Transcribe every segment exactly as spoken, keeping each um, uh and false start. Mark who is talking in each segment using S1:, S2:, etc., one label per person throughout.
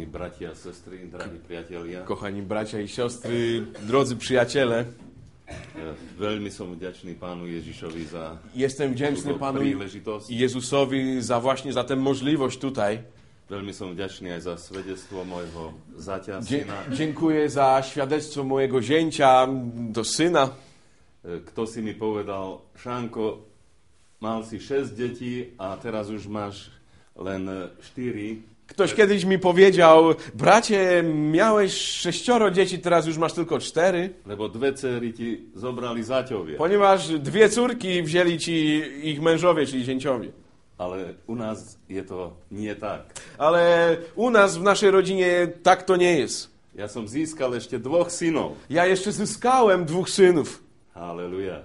S1: bratia, sestry, drahí priatelia.
S2: Kochani bracia i siostry, drodzy przyjaciele,
S1: Veľmi som vďačný Pánu Ježišovi za
S2: jestem wdzięczny
S1: túto
S2: Panu
S1: príležitosť.
S2: Jezusowi za właśnie za tę możliwość tutaj.
S1: Veľmi som vďačný aj za svedectvo môjho zaťa,
S2: Dzie
S1: syna.
S2: dziękuję za świadectwo mojego zięcia do syna.
S1: Kto si mi povedal, Šánko, mal si šesť detí a teraz už máš len štyri.
S2: Ktoś kiedyś mi powiedział, bracie, miałeś sześcioro dzieci, teraz już masz tylko cztery.
S1: Lebo dve dcery ti zobrali zaťovie.
S2: Ponieważ dwie córki wzięli ci ich mężowie, czyli zięciowie.
S1: Ale u nás je to nie tak.
S2: Ale u nas w naszej rodzinie tak to nie jest.
S1: Ja som získal ešte dvoch synov.
S2: Ja jeszcze zyskałem dwóch synów.
S1: Halleluja.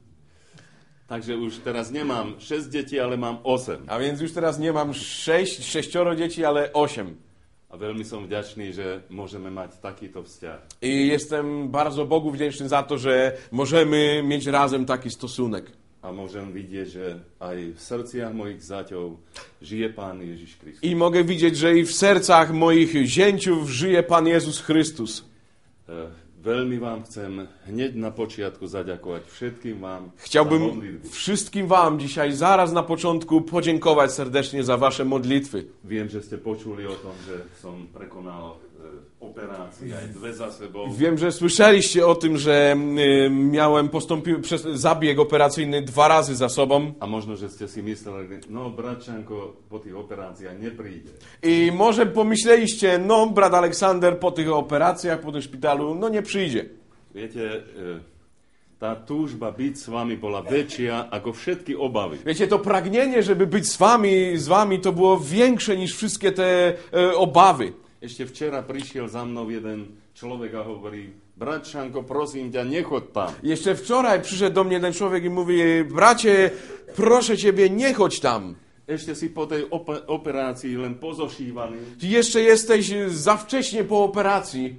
S1: Takže už teraz nemám šesť detí, ale mám osem.
S2: A więc już teraz nie mam sześć, sześcioro dzieci, ale osiem.
S1: A veľmi som vďačný, že môžeme mať takýto vzťah.
S2: I jestem bardzo Bogu wdzięczny za to, że możemy mieć razem taki stosunek.
S1: A môžem vidieť, že aj v srdciach mojich zaťov žije Pán Ježiš Kristus.
S2: I mogę widzieć, że i w sercach moich zięciów żyje Pan Jezus Chrystus.
S1: E, veľmi vám chcem hneď na počiatku zaďakovať všetkým vám za
S2: Chciałbym
S1: modlitby.
S2: wszystkim wam dzisiaj zaraz na początku podziękować serdecznie za wasze modlitwy.
S1: Viem, že ste počuli o tom, že som prekonal e, operácie aj dve za sebou.
S2: Wiem, że słyszeliście o tym, że y, miałem postąpił przez zabieg operacyjny dwa razy za sobą.
S1: A možno, že ste si mysleli, no bratčanko po tých operáciách nepríde.
S2: I może pomyśleliście, no brat Aleksander po tych operacjach, po tym szpitalu, no nie przyjdzie.
S1: Viete, e, tá túžba byť s vami bola väčšia ako všetky obavy.
S2: Wiecie, to pragnienie, żeby być z wami, z wami, to było większe niż wszystkie te e, obawy.
S1: Ešte včera prišiel za mnou jeden človek a hovorí, bratčanko, prosím ťa, nechod tam.
S2: Jeszcze wczoraj przyszedł do mnie ten człowiek i mówi, bracie, proszę ciebie, nie chodź tam.
S1: Ešte si po tej op- operácii len pozošívaný
S2: Ty jeszcze jesteś za wcześnie po operacji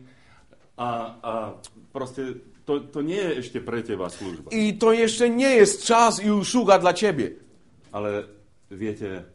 S1: a, a proste to, to nie je ešte pre teba služba.
S2: i to jeszcze nie jest czas i usługa dla ciebie.
S1: Ale viete,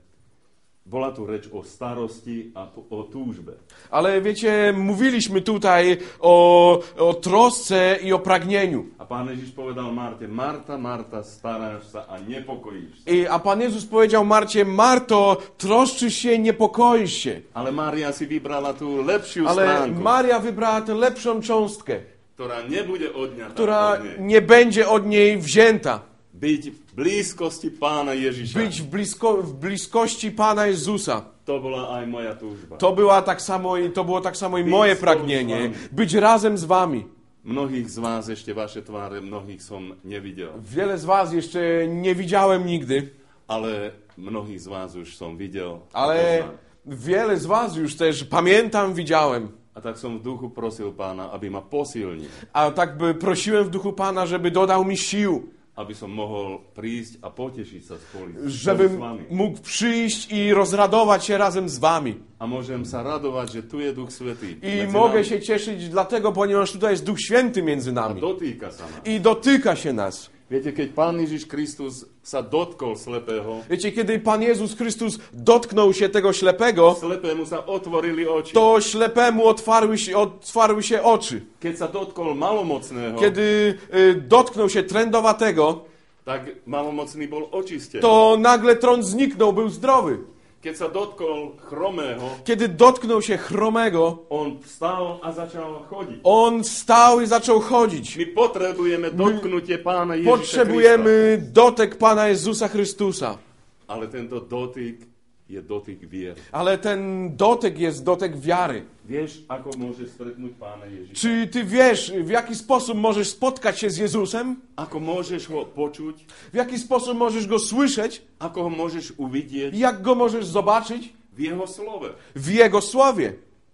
S1: bola tu reč o starosti a o túžbe.
S2: Ale wiecie, mówiliśmy tutaj o, o trosce i o pragnieniu.
S1: A Pán Ježiš povedal Marte, Marta, Marta, staráš sa a nepokojíš sa.
S2: I, a Pan Jezus powiedział Marcie, Marto, troszczysz się, niepokoisz się.
S1: Ale Mária si vybrala tú lepšiu
S2: Ale
S1: stránku,
S2: Maria wybrała tę lepszą cząstkę,
S1: ktorá nebude odňatá
S2: która
S1: od nej.
S2: nie będzie od niej wzięta.
S1: Byť v blízkosti Pána Ježiša.
S2: Być w, blisko, w bliskości Pana Jezusa.
S1: To bola aj moja túžba.
S2: To, była tak samo, i to było tak samo i moje pragnienie. Być razem z wami.
S1: Mnohých z vás ešte vaše tváre, mnohých som nevidel.
S2: Wiele z was jeszcze nie widziałem nigdy,
S1: Ale mnohých z vás už som videl.
S2: ale
S1: poznal.
S2: wiele z was już też pamiętam, widziałem.
S1: A tak som v duchu prosil Pána, aby ma posilnil.
S2: A tak by prosiłem w duchu Pana, żeby dodał mi sił,
S1: Aby som mohol prísť a potešiť sa spolu, spolu s
S2: żebym
S1: vami.
S2: mógł przyjść i rozradować się razem z wami.
S1: A môžem sa radovať, že tu je Duch Svätý.
S2: I
S1: medzi
S2: mogę
S1: nami.
S2: się cieszyć dlatego, ponieważ tutaj jest Duch Święty między
S1: A
S2: nami.
S1: dotýka sa nás.
S2: I dotyka się nas.
S1: Viete, keď Pán Ježiš Kristus sa dotkol slepého,
S2: Wiecie, kiedy Pan Jezus Chrystus dotknął się tego ślepego,
S1: slepému sa otvorili oči.
S2: to ślepemu otwarły się, otwarły się oczy.
S1: Keď sa dotkol malomocného,
S2: Kiedy y, dotknął się trędowatego,
S1: tak malomocný bol očistený.
S2: to nagle trąd zniknął, był zdrowy.
S1: Keď sa dotkol chromého,
S2: Kiedy dotknął się chromego,
S1: on vstal a začal chodiť.
S2: on wstał i zaczął chodzić.
S1: My potrebujeme dotknutie Pána Ježiša Krista.
S2: Potrzebujemy dotyk Pana Jezusa Chrystusa.
S1: Ale tento dotyk je dotyk viery.
S2: Ale ten dotyk jest dotyk wiary.
S1: Vieš, ako môžeš stretnúť Pána Ježiša?
S2: Czy ty wiesz, w jaki sposób możesz spotkać się z Jezusem?
S1: Ako môžeš ho počuť?
S2: W jaki sposób możesz Go słyszeć?
S1: Ako ho môžeš uvidieť?
S2: Jak Go możesz zobaczyć?
S1: V jeho slove.
S2: W Jego Słowie.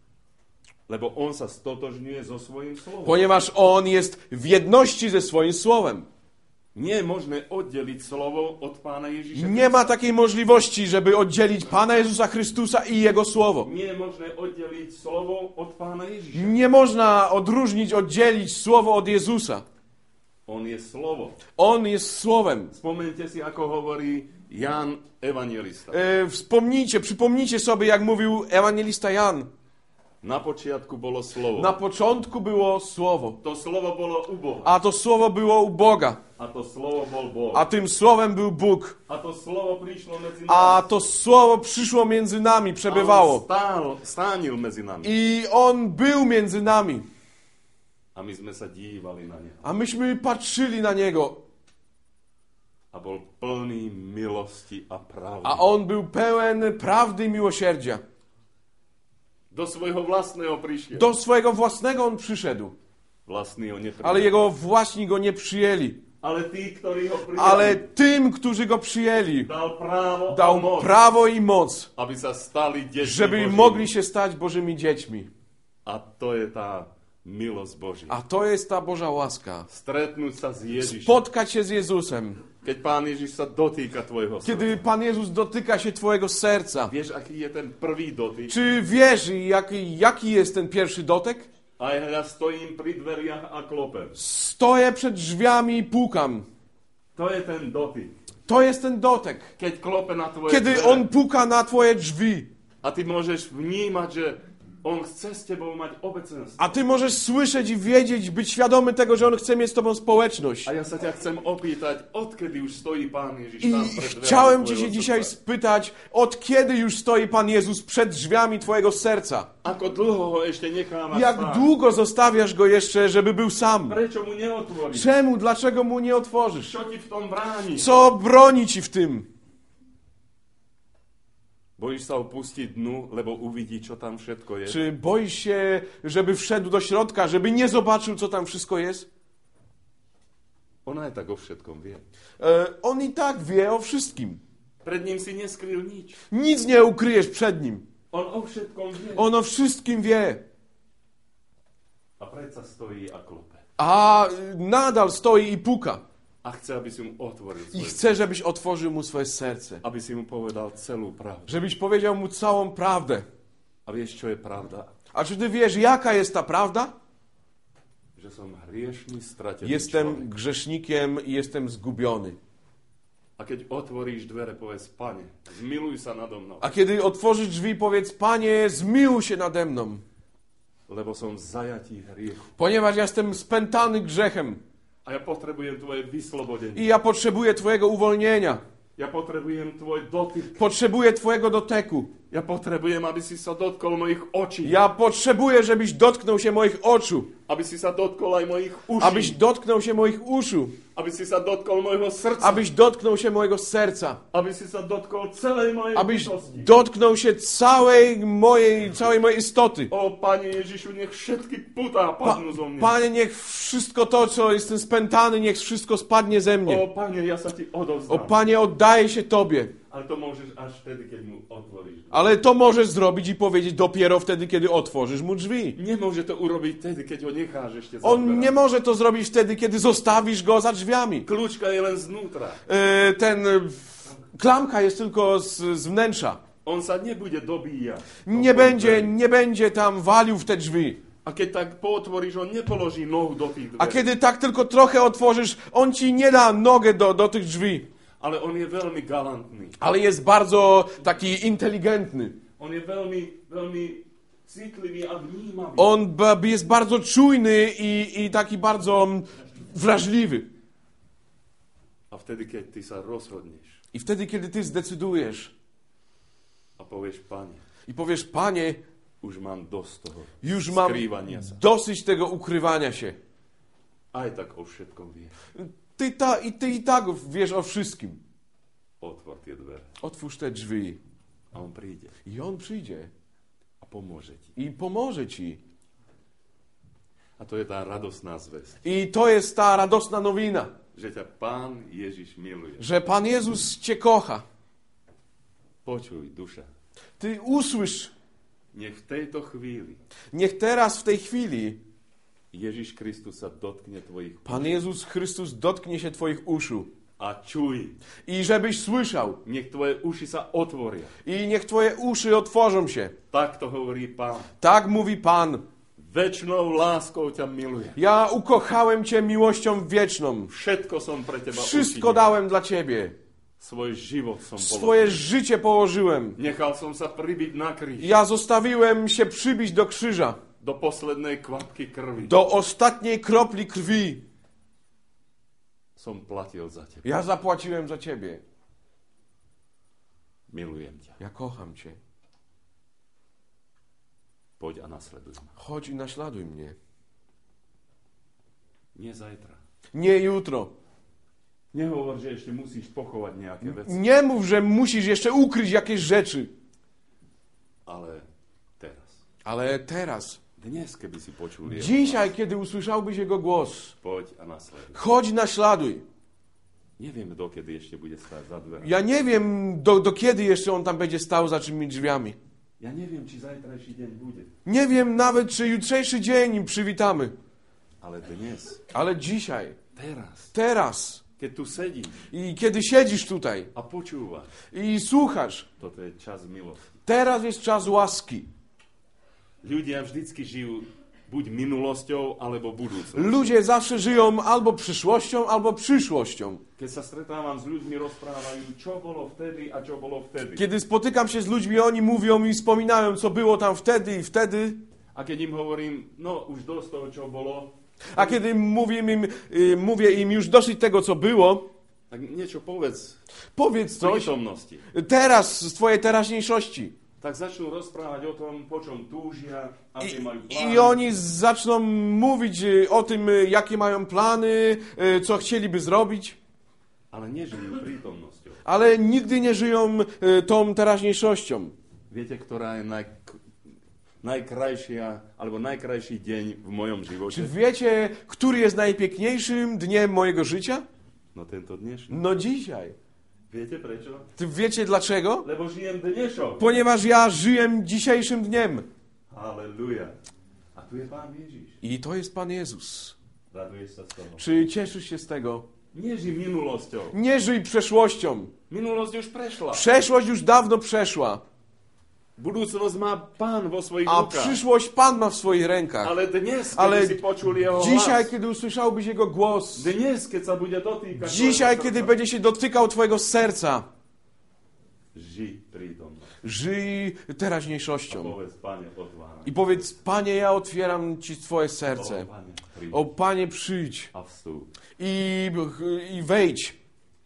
S1: Lebo on sa stotožňuje so svojím slovom.
S2: Ponieważ On jest w jedności ze swoim Słowem.
S1: Nie je možné oddeliť slovo od Pána Ježiša.
S2: Nie ma takiej możliwości, żeby oddzielić Pana Jezusa Chrystusa i Jego Słowo.
S1: Nie je možné oddeliť slovo od Pána Ježiša.
S2: Nie można odróżnić, oddzielić Słowo od Jezusa.
S1: On je slovo.
S2: On jest Słowem.
S1: Spomeňte si, ako hovorí Jan Evangelista.
S2: E, wspomnijcie, przypomnijcie sobie, jak mówił ewangelista Jan.
S1: Na počiatku bolo slovo.
S2: Na początku było Słowo.
S1: To slovo bolo u Boha.
S2: A to Słowo było u Boga.
S1: A to slovo bol Boh.
S2: A tym Słowem był Bóg.
S1: A to slovo prišlo medzi
S2: A
S1: nás.
S2: to Słowo przyszło między nami,
S1: A on
S2: przebywało.
S1: stál, stánil medzi nami.
S2: I On był między nami.
S1: A my sme sa dívali na neho.
S2: A myśmy patrzyli na Niego.
S1: A bol plný milosti a pravdy.
S2: A On był pełen prawdy i miłosierdzia.
S1: Do svojho vlastného prišiel.
S2: Do swojego własnego On przyszedł.
S1: Vlastní ho neprijali.
S2: Ale Jego własni Go nie przyjęli.
S1: Ale tí, ktorí ho prijali,
S2: Ale tym, którzy Go przyjęli,
S1: dal právo a
S2: dał
S1: moc,
S2: prawo i moc,
S1: aby sa stali deťmi
S2: żeby
S1: Božími.
S2: mogli się stać Bożymi dziećmi.
S1: A to je tá milosť Božia.
S2: A to jest ta Boża łaska.
S1: Stretnúť sa s Ježišom.
S2: Spotkać się z Jezusem.
S1: Keď Pán Ježiš sa dotýka tvojho srdca.
S2: Kiedy Pan Jezus dotyka się twojego serca.
S1: Vieš, aký je ten prvý dotyk?
S2: Czy wiesz, jaki, jaki jest ten pierwszy dotyk?
S1: A ja stojím pri dveriach a klopem.
S2: Stoję przed drzwiami i pukam.
S1: To je ten dotyk.
S2: To jest ten dotyk.
S1: Keď klope na tvoje
S2: Kiedy
S1: dvere
S2: On puka na twoje drzwi.
S1: a ty môžeš vnímať, že on chce s tebou mať obecenstvo.
S2: A ty możesz słyszeć i wiedzieć, być świadomy tego, że On chce mieć z tobą społeczność.
S1: A ja sa ťa chcem opýtať, odkedy už stojí Pán Ježiš
S2: I
S1: tam pred dverami
S2: chciałem cię
S1: tvojho
S2: się dzisiaj
S1: srdca?
S2: spytać, od kiedy już stoi Pan Jezus przed drzwiami twojego serca?
S1: Ako dlho ho ešte nechávaš
S2: Jak
S1: spať?
S2: długo zostawiasz Go jeszcze, żeby był sam?
S1: Prečo mu neotvoríš?
S2: Czemu, dlaczego Mu nie otworzysz?
S1: Čo ti v tom bráni?
S2: Co broni ci w tym?
S1: Bojíš sa opustiť dnu, lebo uvidí, čo tam všetko je?
S2: Czy boisz się, żeby wszedł do środka, żeby nie zobaczył, co tam wszystko jest?
S1: Ona je tak o všetkom vie.
S2: E, on i tak wie o wszystkim.
S1: Pred ním si neskryl nič.
S2: Nic nie ukryjesz przed Nim.
S1: On o všetkom vie.
S2: On o wszystkim wie.
S1: A predsa stojí a klope.
S2: A nadal stoi i puka.
S1: A chce, aby si mu otvoril
S2: I
S1: svoje,
S2: chce, żebyś otworzył Mu swoje serce.
S1: aby si mu povedal celú pravdu.
S2: Żebyś powiedział Mu całą prawdę.
S1: A vieš, čo je pravda?
S2: A czy ty wiesz, jaka jest ta prawda?
S1: Že som hriešný, stratený
S2: Jestem
S1: človek.
S2: grzesznikiem i jestem zgubiony.
S1: A keď otvoríš dvere, povedz, Pane, zmiluj sa nado mnou,
S2: A kiedy otworzysz drzwi, powiedz, Panie, zmiłuj się nade mną.
S1: lebo som v zajatí hriechu.
S2: Ponieważ jestem spętany grzechem.
S1: A ja potrebujem tvoje vyslobodenie.
S2: I ja potrzebuję Twojego uwolnienia.
S1: Ja potrebujem tvoj dotyk.
S2: Potrzebuję Twojego dotyku.
S1: Ja potrebujem, aby si sa dotkol mojich očí.
S2: Ja potrzebuję, żebyś dotknął się moich oczu.
S1: Aby si sa dotkol aj mojich uší.
S2: Abyś dotknął się moich uszu.
S1: Aby si sa dotkol mojho srdca.
S2: Abyś dotknął się mojego serca.
S1: Aby si sa dotkol celej mojej
S2: Abyś
S1: bytosti.
S2: dotknął się całej mojej, całej mojej istoty.
S1: O, Panie Ježišu, nech všetky putá
S2: Pa,
S1: padnú zo mňa.
S2: Panie, niech wszystko to, co jestem spętany, niech wszystko spadnie ze
S1: O,
S2: mnie.
S1: Panie, ja sa ti
S2: O
S1: odovzdám.
S2: Panie, oddaję się Tobie.
S1: Ale to môžeš až vtedy, keď mu otvoríš.
S2: Ale to możesz zrobić i powiedzieć dopiero wtedy, kiedy otworzysz mu drzwi.
S1: Nemôže to urobiť vtedy, keď ho necháš ešte
S2: On
S1: zatvárať.
S2: nie może to zrobić wtedy, kiedy zostawisz go za drzwiami.
S1: Kľúčka je len znútra.
S2: E, ten e, klamka jest tylko z, z wnętrza.
S1: On sa nebude dobíjať.
S2: Nie będzie, nie będzie tam walił w te drzwi.
S1: A keď tak pootvoríš, on nepoloží nohu do tých
S2: A
S1: dverí.
S2: kiedy tak tylko trochę otworzysz, on ci nie da nogę do, do tych drzwi.
S1: Ale on je veľmi galantný.
S2: Ale jest bardzo taki inteligentny.
S1: On je veľmi, veľmi citlivý a vnímavý.
S2: On ba- jest bardzo czujny i, i taki bardzo mm, wrażliwy.
S1: A vtedy, keď ty sa rozhodneš
S2: I wtedy, kiedy ty zdecydujesz
S1: a povieš, Pane,
S2: i powiesz, Panie,
S1: už mám dosť toho
S2: już mam
S1: skrývania sa.
S2: dosyć tego ukrywania się.
S1: Aj tak o všetkom vie.
S2: Ty, ta, i ty i tak wiesz o wszystkim.
S1: Otvor tie dvere.
S2: Otwórz te drzwi
S1: A on príde
S2: i on przyjdzie
S1: a pomôže ti.
S2: i pomoże ci.
S1: A to je tá radosná zväzť,
S2: I to jest ta radosna nowina,
S1: že ťa Pán Ježiš miluje.
S2: że Pan Jezus cię kocha.
S1: Počuj, duša,
S2: Ty usłysz,
S1: nech v tejto chvíli
S2: niech teraz w tej chwili
S1: Ježiš Kristus sa dotkne tvojich
S2: Pan Jezus Chrystus dotknie się twoich uszu
S1: a čuj.
S2: i żebyś słyszał
S1: Nech tvoje uši sa otvoria.
S2: i niech twoje uszy otworzą się.
S1: Tak to hovorí Pán.
S2: Tak mówi Pan.
S1: Večnou láskou ťa miluje.
S2: Ja ukochałem cię miłością wieczną.
S1: Všetko som pre teba
S2: Wszystko
S1: učinil.
S2: dałem dla ciebie.
S1: Svoj život som
S2: Swoje
S1: položil.
S2: życie położyłem.
S1: Nechal som sa pribiť na kríž.
S2: Ja zostawiłem się przybić do krzyża.
S1: Do poslednej kvapky krvi.
S2: Do ostatniej kropli krwi.
S1: Som platil za teba.
S2: Ja zapłaciłem za ciebie.
S1: Milujem ťa.
S2: Ja kocham cię.
S1: Poď a nasleduj ma.
S2: Chodź i naśladuj mnie.
S1: Nie zajtra.
S2: Nie jutro.
S1: Nehovor, že ešte musíš pochovať nejaké veci.
S2: Nie mów, że musisz jeszcze ukryć jakieś rzeczy.
S1: Ale teraz.
S2: Ale teraz.
S1: Dnes, keby si počul jeho
S2: Dzisiaj,
S1: hlas,
S2: kiedy usłyszałbyś jego głos.
S1: poď a nasleduj.
S2: Chodź, naśladuj.
S1: Neviem, dokedy ešte bude stáť za dverami.
S2: Ja nie wiem, do, do kiedy jeszcze on tam będzie stał za czymi drzwiami.
S1: Ja neviem, či zajtrajší deň bude.
S2: Nie wiem nawet, czy jutrzejszy dzień przywitamy.
S1: Ale dnes,
S2: Ale dzisiaj,
S1: teraz,
S2: teraz.
S1: keď tu sedíš
S2: I kiedy siedzisz tutaj
S1: a počúvaš,
S2: i słuchasz,
S1: toto je čas milosti.
S2: teraz jest czas łaski.
S1: Ľudia vždycky žijú buď minulosťou, alebo budúcnosťou.
S2: Ludzie zawsze żyją albo przyszłością, albo przyszłością.
S1: Keď sa stretávam s ľuďmi, rozprávajú, čo bolo vtedy a čo bolo vtedy.
S2: Kiedy spotykam się z ludźmi, oni mówią mi, wspominają, co było tam wtedy i wtedy.
S1: A keď im hovorím, no už dosť toho, čo bolo,
S2: A kiedy mówię im, y, mówię im już dosyć tego, co było,
S1: tak niečo povedz
S2: powiedz
S1: v
S2: coś
S1: prítomnosti.
S2: teraz z twojej teraźniejszości.
S1: Tak začnú rozprávať o tom, po čom túžia, aké
S2: I,
S1: majú plány.
S2: I oni zaczną mówić y, o tym, y, jakie mają plany, y, co chcieliby zrobić,
S1: Ale nežijú prítomnosťou.
S2: ale nigdy nie żyją y, tą teraźniejszością.
S1: Viete, ktorá je naj, najkrajšia, alebo najkrajší deň v mojom
S2: Czy
S1: živote?
S2: wiecie, który jest najpiękniejszym dniem mojego życia?
S1: No tento dnešný.
S2: No dzisiaj.
S1: Viete prečo?
S2: Ty wiecie dlaczego?
S1: Lebo žijem dnešom.
S2: Ponieważ ja żyję dzisiejszym dniem.
S1: Halleluja. A tu je Pán Ježiš.
S2: I to jest Pan Jezus.
S1: Raduješ sa z toho?
S2: Czy cieszysz się z tego?
S1: Neži minulosťou.
S2: Nie żyj przeszłością.
S1: Minulosť už prešla.
S2: Przeszłość już dawno przeszła.
S1: Budúcnosť má Pán vo svojich
S2: A
S1: rukách.
S2: przyszłość Pan ma w swoich rękach.
S1: Ale dnes,
S2: Ale
S1: kiedy si počul jeho
S2: dzisiaj,
S1: hlas,
S2: kiedy usłyszałbyś Jego głos,
S1: dnes, keď sa bude dotýkať
S2: dzisiaj,
S1: tvojho
S2: kiedy
S1: srdca,
S2: będzie się dotykał Twojego serca,
S1: žij prítomnosť.
S2: żyj
S1: A
S2: teraźniejszością.
S1: povedz, Pane, otváraj.
S2: I powiedz, Panie, ja otwieram Ci Twoje
S1: O,
S2: serce.
S1: Pane, príď
S2: O, Panie, przyjdź
S1: a vstúp.
S2: i, i wejdź.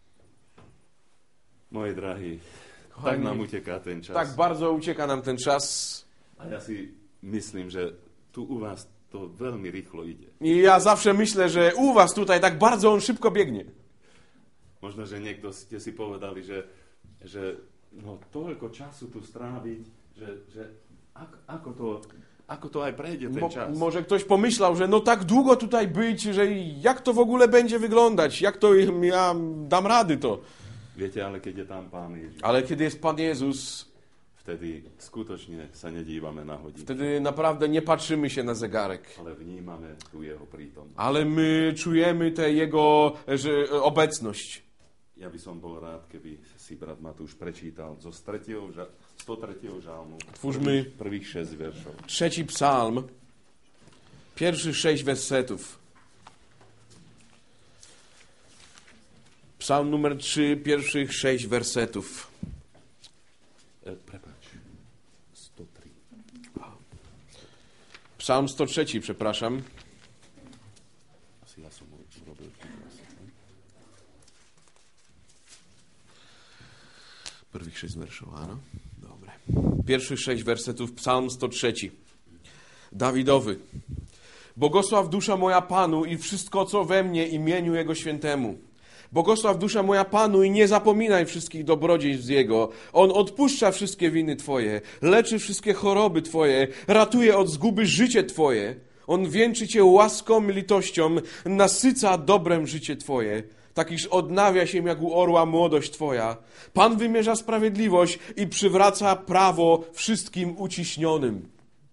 S1: Moji drahí, tak
S2: Kochani,
S1: nám uteká ten čas.
S2: tak bardzo ucieka nam ten czas.
S1: A ja si myslím, že tu u vás to veľmi rýchlo ide.
S2: I ja zawsze myślę, że u Was tutaj tak bardzo on szybko biegnie.
S1: Možno, že niekto ste si povedali, že, že no, toľko času tu stráviť, že, že ako, ako, to, ako to aj prejde ten
S2: Mo,
S1: čas.
S2: może ktoś pomyślał, że no tak długo tutaj być, że jak to w ogóle będzie wyglądać, jak to ja dam rady to.
S1: Viete, ale keď je tam Pán Ježiš,
S2: Ale kiedy jest Pan Jezus,
S1: vtedy skutočne sa nedívame na hodinky,
S2: wtedy naprawdę nie patrzymy się na zegarek,
S1: ale vnímame tu jeho prítomnosť.
S2: ale my czujemy tę Jego że, obecność.
S1: Ja by som bol rád, keby si brat Matúš prečítal zo sto tretieho žalmu
S2: Otwórzmy
S1: prvých, prvých šesť veršov.
S2: trzeci psalm, pierwszych sześć wersetów. Psalm numer trzy, pierwszych sześć wersetów.
S1: E, prepáč, sto tri.
S2: Psalm sto trzy, przepraszam.
S1: Asi ja som urobil chybu asi, ne?
S2: Pierwszych sześć werszów, ano? Dobre. Pierwszych sześć wersetów, Psalm sto trzy. Dawidowy. Błogosław dusza moja Panu i wszystko, co we mnie, imieniu Jego świętemu. Błogosław dusza moja Panu i nie zapominaj wszystkich dobrodziejstw Jego. On odpuszcza wszystkie winy Twoje, leczy wszystkie choroby Twoje, ratuje od zguby życie Twoje. On wieńczy Cię łaską i litością, nasyca dobrem życie Twoje, tak iż odnawia się jak u orła młodość Twoja. Pan wymierza sprawiedliwość i przywraca prawo wszystkim uciśnionym.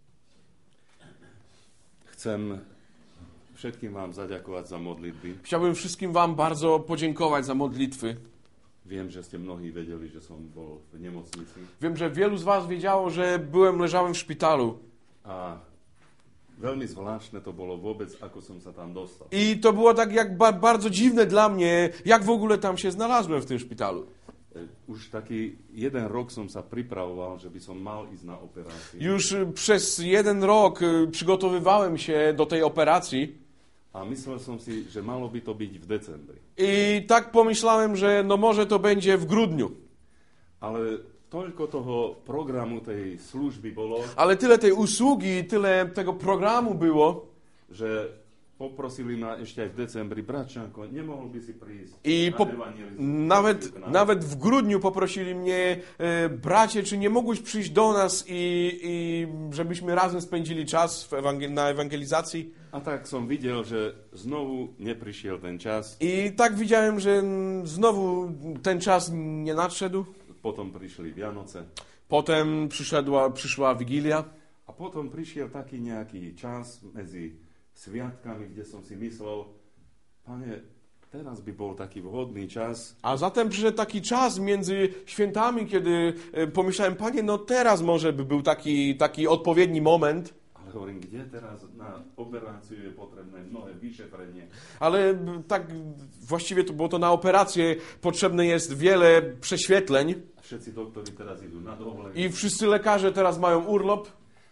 S1: Chcem všetkým vám zaďakovať za modlitby.
S2: Chciałbym wszystkim Wam bardzo podziękować za modlitwy.
S1: Viem, že ste mnohí vedeli, že som bol v nemocnici
S2: Wiem, że wielu z Was wiedziało, że byłem, leżałem w szpitalu.
S1: a veľmi zvláštne to bolo vôbec, ako som sa tam dostal.
S2: I to było tak jak ba- bardzo dziwne dla mnie, jak w ogóle tam się znalazłem w tym szpitalu.
S1: Už taký jeden rok som sa pripravoval, že by som mal ísť na operáciu.
S2: Już y, przez jeden rok y, przygotowywałem się do tej operacji
S1: A myslel som si, že malo by to byť v decembri.
S2: i tak pomyślałem, że no może to będzie w grudniu.
S1: Ale toľko toho programu tej služby bolo,
S2: Ale tyle tej usługi, tyle tego programu było
S1: že poprosili ma ešte aj v decembri, bračanko, nemohol by si prísť
S2: i
S1: na
S2: po,
S1: evangelizáciu
S2: nawet,
S1: k nám?
S2: nawet w grudniu poprosili mnie, e, bracie, czy nie mógłbyś przyjść do nas i, i żebyśmy razem spędzili czas w ewangel- na ewangelizacji.
S1: A tak som videl, že znovu neprišiel ten čas.
S2: I tak widziałem, że mm, znowu ten czas nie nadszedł.
S1: Potom prišli Vianoce.
S2: Potem przyszedła, przyszła Wigilia.
S1: A potom prišiel taký nejaký čas medzi sviatkami, kde som si myslel, Pane, teraz by bol taký vhodný čas,
S2: A zatem przyszedł taki czas między świętami, kiedy e, pomyślałem, Panie, no teraz może by był taki, taki odpowiedni moment.
S1: ale hovorím, kde teraz na operáciu je potrebné mnohé vyšetrenie.
S2: Ale b- tak właściwie to było to na operację, potrzebne jest wiele prześwietleń
S1: A všetci doktori teraz idú na dovolenku.
S2: i wszyscy lekarze teraz mają urlop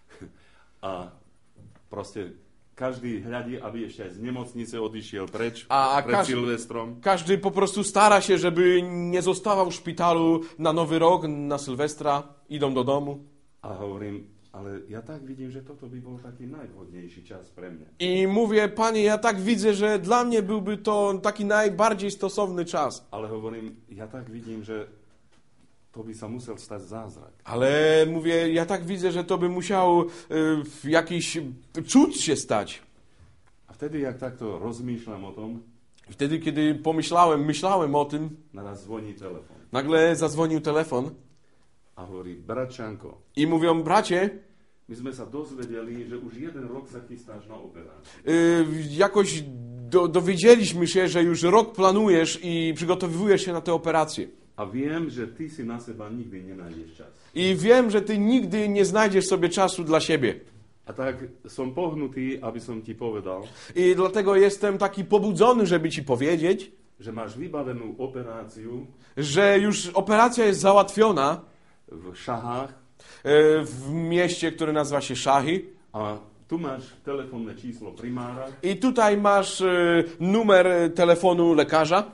S1: A proste každý hľadí, aby ešte aj z nemocnice odišiel preč
S2: A- a
S1: pred
S2: kaž-
S1: Silvestrom.
S2: Każdy po prostu stara się, żeby nie zostawał w szpitalu na Nowy Rok, na Sylwestra, idą do domu.
S1: A hovorím, ale ja tak vidím, že toto by bol taký najvhodnejší čas pre mňa.
S2: I mówię, Panie, ja tak widzę, że dla mnie byłby to taki najbardziej stosowny czas.
S1: Ale hovorím, ja tak vidím, že to by sa musel stať zázrak.
S2: Ale mówię, ja tak widzę, że to by musiał y, jakiś cud się stać.
S1: A vtedy, jak takto rozmýšľam o tom,
S2: I wtedy, kiedy pomyślałem, myślałem o tym,
S1: naraz zvoní telefon.
S2: nagle zadzwonił telefon
S1: A hovorí, bračanko,
S2: i mówią, bracie,
S1: my sme sa dozvedeli, že už jeden rok sa chystáš na operáciu.
S2: y, jakoś do, dowiedzieliśmy się, że już rok planujesz i przygotowujesz się na tę operację.
S1: A viem, že ty si na seba nikdy nenájdeš čas.
S2: I wiem, że ty nigdy nie znajdziesz sobie czasu dla siebie.
S1: A tak som pohnutý, aby som ti povedal,
S2: I dlatego jestem taki pobudzony, żeby ci powiedzieć,
S1: že máš vybavenú operáciu
S2: że już operacja jest załatwiona
S1: v Šahách
S2: y, w mieście, które nazywa się Szachy.
S1: a tu máš telefónne číslo primára
S2: I tutaj masz y, numer telefonu lekarza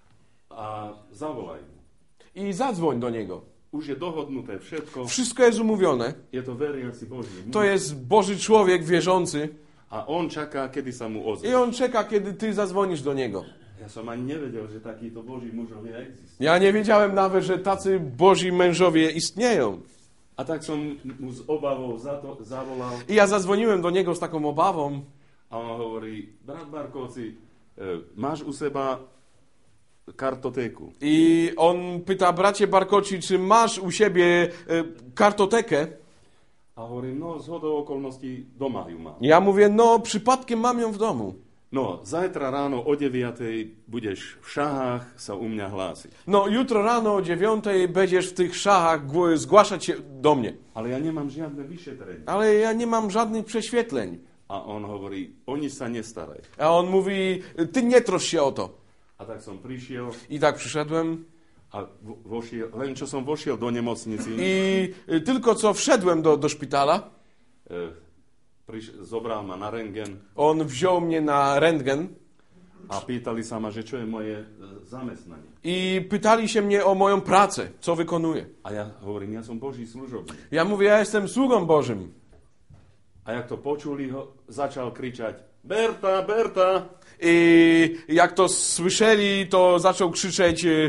S1: a zavolaj mu.
S2: i zadzwoń do niego.
S1: Už je dohodnuté všetko,
S2: Wszystko jest umówione.
S1: je to veriaci Boží muž
S2: To jest Boży człowiek wierzący
S1: a on čaká, kedy sa mu
S2: i
S1: ozve.
S2: on czeka, kiedy ty zadzwonisz do niego.
S1: Ja som ani nevedel, že takíto Boží mužovia existujú.
S2: Ja nie wiedziałem nawet, że tacy Boży mężowie istnieją.
S1: A tak som mu s obavou za to zavolal
S2: I ja zadzwoniłem do niego z taką obawą.
S1: a on hovorí, brat Barkovci, e, máš u seba kartotéku?
S2: I on pyta, bracie Barkoci, czy masz u siebie e, kartotekę?
S1: A hovorím, no z hodou okolností doma ju mám.
S2: Ja mówię, no przypadkiem mam ją w domu.
S1: No, zajtra ráno o deviatej budeš v Šahách sa u mňa hlásiť.
S2: No jutro rano o dziewiątej będziesz w tych szachach gł- zgłaszać się do mnie.
S1: Ale ja nemám žiadne vyšetrenie.
S2: Ale ja nie mam żadnych prześwietleń.
S1: A on hovorí, o nič sa nestaraj.
S2: A on mówi, ty nie trosz się o to.
S1: A tak som prišiel
S2: I tak przyszedłem
S1: a vo- vošiel, len čo som vošiel do nemocnici,
S2: i y, tylko co wszedłem do, do szpitala,
S1: e, priš, zobral ma na rentgen
S2: on wziął mnie na rentgen
S1: a pýtali sa ma, že čo je moje e, zamestnanie.
S2: i pytali się mnie o moją pracę, co wykonuję.
S1: A ja hovorím, ja som Boží služobník.
S2: Ja mówię, ja jestem sługą Bożym.
S1: A jak to počuli, ho, začal kričať, Berta, Berta!
S2: I jak to słyszeli, to zaczął krzyczeć y,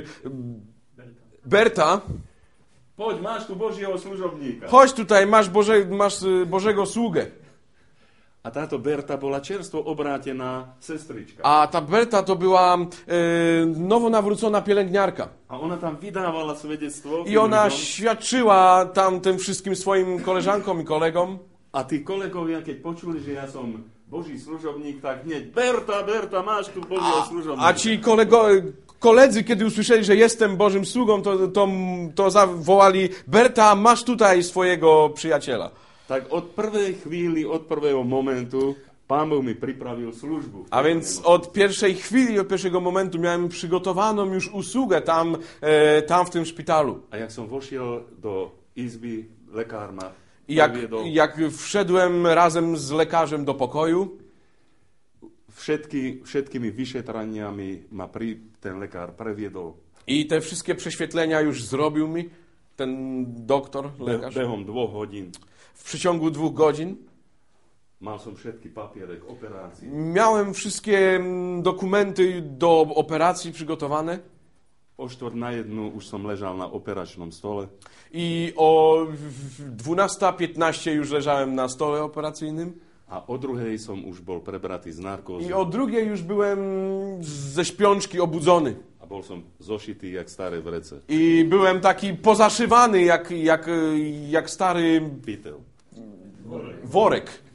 S2: Berta,
S1: Poď, máš tu Božieho služobníka.
S2: chodź tutaj, masz, Boże, masz y, Bożego sługę.
S1: A táto Berta bola čerstvo obrátená sestrička.
S2: A ta Berta to była y, nowo nawrócona pielęgniarka.
S1: A ona tam vydávala svedectvo.
S2: I ona
S1: ľuďom.
S2: świadczyła tam tym wszystkim swoim koleżankom i kolegom.
S1: A tí kolegovia, keď počuli, že ja som Boží služobník, tak hneď Berta, Berta, máš tu Božieho služobníka.
S2: A ci kolego, koledzy, kiedy usłyszeli, że jestem Bożym sługą, to, to, to zawołali Berta, masz tutaj swojego przyjaciela.
S1: Tak od prvej chvíli, od prvého momentu Pán Boh mi pripravil službu.
S2: A więc od pierwszej chwili, od pierwszego momentu miałem przygotowaną już usługę tam, e, tam w tym szpitalu.
S1: A jak som vošiel do izby lekár ma
S2: I jak,
S1: previedol
S2: jak wszedłem razem z lekarzem do pokoju,
S1: všetky, všetkými vyšetraniami ma pri, ten lekár previedol
S2: i te wszystkie prześwietlenia już zrobił mi ten doktor,
S1: be,
S2: lekarz,
S1: behom dvoch hodín.
S2: w przeciągu dwóch godzin.
S1: Mal som všetky papierek operácií.
S2: Miałem wszystkie mm, dokumenty do operacji przygotowane
S1: O štvrt na jednu už som ležal na operačnom stole
S2: i o dwunasta piętnaście już leżałem na stole operacyjnym
S1: a o druhej som už bol prebratý z narkózy
S2: i o drugiej już byłem ze śpiączki obudzony.
S1: a bol som zošitý jak staré vrece.
S2: I byłem taki pozaszywany jak, jak, jak stary
S1: Pytel.
S2: worek.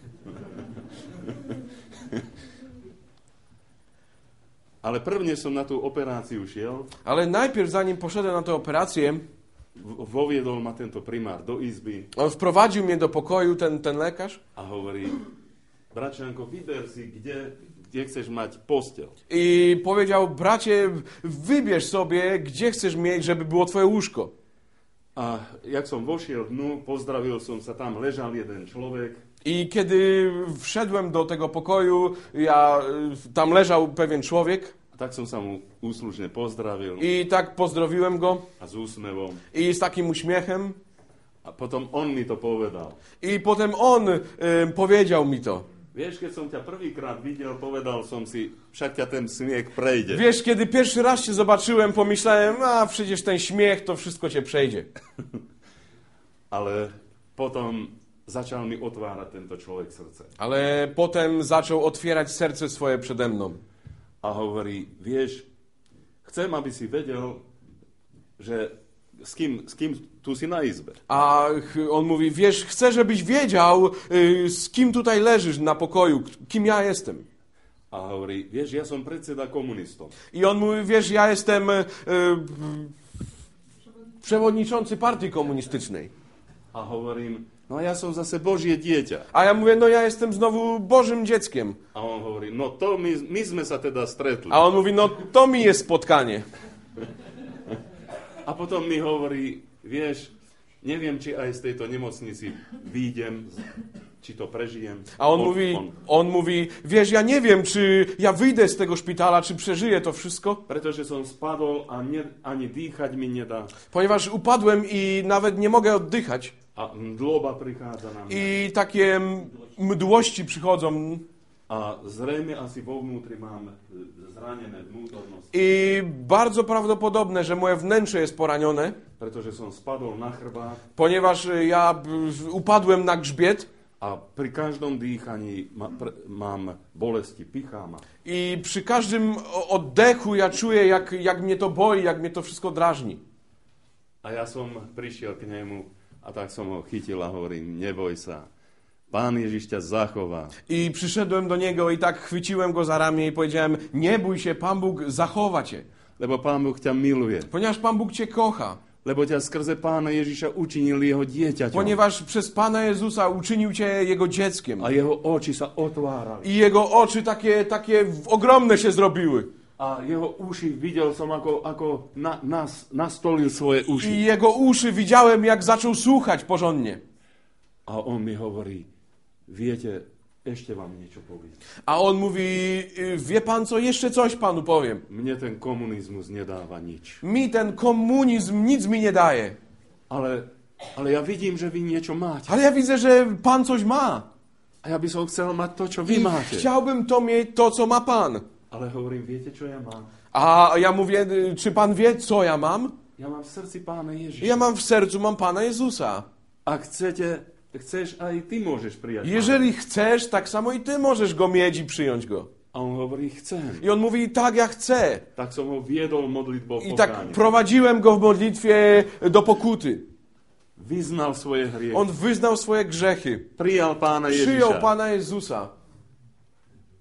S1: Ale prvne som na tú operáciu šiel,
S2: Ale najpierw, zanim poszedłem na tę operację,
S1: v- voviedol ma tento primár do izby
S2: on wprowadził mnie do pokoju, ten, ten lekarz,
S1: a hovorí, bračanko, vyber si, kde, kde chceš mať posteľ.
S2: i powiedział, bracie, wybierz sobie, gdzie chcesz mieć, żeby było twoje łóżko.
S1: A jak som vošiel dnu, pozdravil som sa, tam ležal jeden človek
S2: I kiedy wszedłem do tego pokoju, ja, tam leżał pewien człowiek
S1: a tak som sa mu úslužne pozdravil
S2: i tak pozdrowiłem go
S1: a s úsmevom.
S2: i z takim uśmiechem
S1: A potom on mi to povedal.
S2: i potem on y, powiedział mi to.
S1: Vieš, keď som ťa prvýkrát videl, povedal som si, však ťa ten smiech prejde.
S2: Wiesz, kiedy pierwszy raz cię zobaczyłem, pomyślałem, a przecież ten śmiech, to wszystko cię przejdzie.
S1: Ale potom začal mi otvárať tento človek srdce.
S2: Ale potem zaczął otwierać serce swoje przede mną.
S1: A hovorí, vieš, chcem, aby si vedel, že s kým, s kým tu si na izbe.
S2: A ch- on mówi, wiesz, chcę, żebyś wiedział, y, z kim tutaj leżysz na pokoju, k- kim ja jestem.
S1: A hovorí, vieš, ja som predseda komunistom.
S2: I on mówi, wiesz, ja jestem y, przewodniczący partii komunistycznej.
S1: A hovorím, no a ja som zase Božie dieťa.
S2: A ja mówię, no ja jestem znowu Bożym dzieckiem.
S1: A on hovorí, no to my, my sme sa teda stretli.
S2: A on mówi, no to mi jest spotkanie.
S1: A potom mi hovorí, vieš, neviem, či aj z tejto nemocnici výjdem, či to prežijem.
S2: A on, mówi,
S1: on,
S2: on mówi, wiesz, ja nie wiem, czy ja wyjdę z tego szpitala, czy przeżyję to wszystko,
S1: pretože som spadol a ne, ani dýchať mi nedá.
S2: ponieważ upadłem i nawet nie mogę oddychać.
S1: A mdloba prichádza na mňa.
S2: I takie mdłości przychodzą.
S1: A zrejme asi vo vnútri mám zranené vnútornosti.
S2: I bardzo prawdopodobne, że moje wnętrze jest poranione,
S1: Pretože som spadol na chrbát
S2: ponieważ ja b- upadłem na grzbiet
S1: a pri každom dýchaní ma, pr, mám bolesti, pichá ma.
S2: i przy każdym o- oddechu ja czuję, jak, jak mnie to boi, jak mnie to wszystko drażni.
S1: A ja som prišiel k nemu a tak som ho chytil a hovorím, neboj sa, Pán Ježiš ťa zachová.
S2: I przyszedłem do niego i tak chwyciłem go za ramię i powiedziałem, nie bój się, Pan Bóg zachowa cię,
S1: Lebo Pán Boh ťa miluje.
S2: ponieważ Pan Bóg cię kocha,
S1: Lebo ťa skrze Pána Ježiša učinil jeho dieťaťom.
S2: ponieważ przez Pana Jezusa uczynił cię Jego dzieckiem.
S1: A jeho oči sa otvárali.
S2: I Jego oczy takie, takie ogromne się zrobiły.
S1: A jeho uši videl som, ako, ako na, nas, nastolil svoje
S2: I
S1: uši.
S2: Jego uszy widziałem, jak zaczął słuchać porządnie.
S1: A on mi hovorí, viete, ešte vám niečo poviem.
S2: A on mówi, wie pan co, jeszcze coś panu powiem.
S1: Mne ten komunizmus nedáva nič.
S2: Mi ten komunizm nic mi nie daje.
S1: Ale, ale ja vidím, že vy niečo máte.
S2: Ale ja widzę, że pan coś ma.
S1: A ja by som chcel mať to, čo vy
S2: I
S1: máte.
S2: chciałbym to mieć, to co ma pan.
S1: Ale hovorím, viete, čo ja mám?
S2: A ja mówię, czy pan wie, co ja mam?
S1: Ja mám v srdci Pána Ježiša.
S2: Ja mam w sercu, mam Pana Jezusa.
S1: Ak chcete, chceš, aj ty môžeš prijať.
S2: Jeżeli chcesz, tak samo i ty możesz go mieć i przyjąć go.
S1: A on hovorí, chcem.
S2: I on mówi, tak, ja chcę.
S1: Tak som ho viedol modlitbou
S2: I tak
S1: pokánia.
S2: prowadziłem go w modlitwie do pokuty.
S1: Vyznal svoje hriechy.
S2: On wyznał swoje grzechy.
S1: Prijal Pána
S2: Przyjął
S1: Ježiša.
S2: Pana Jezusa.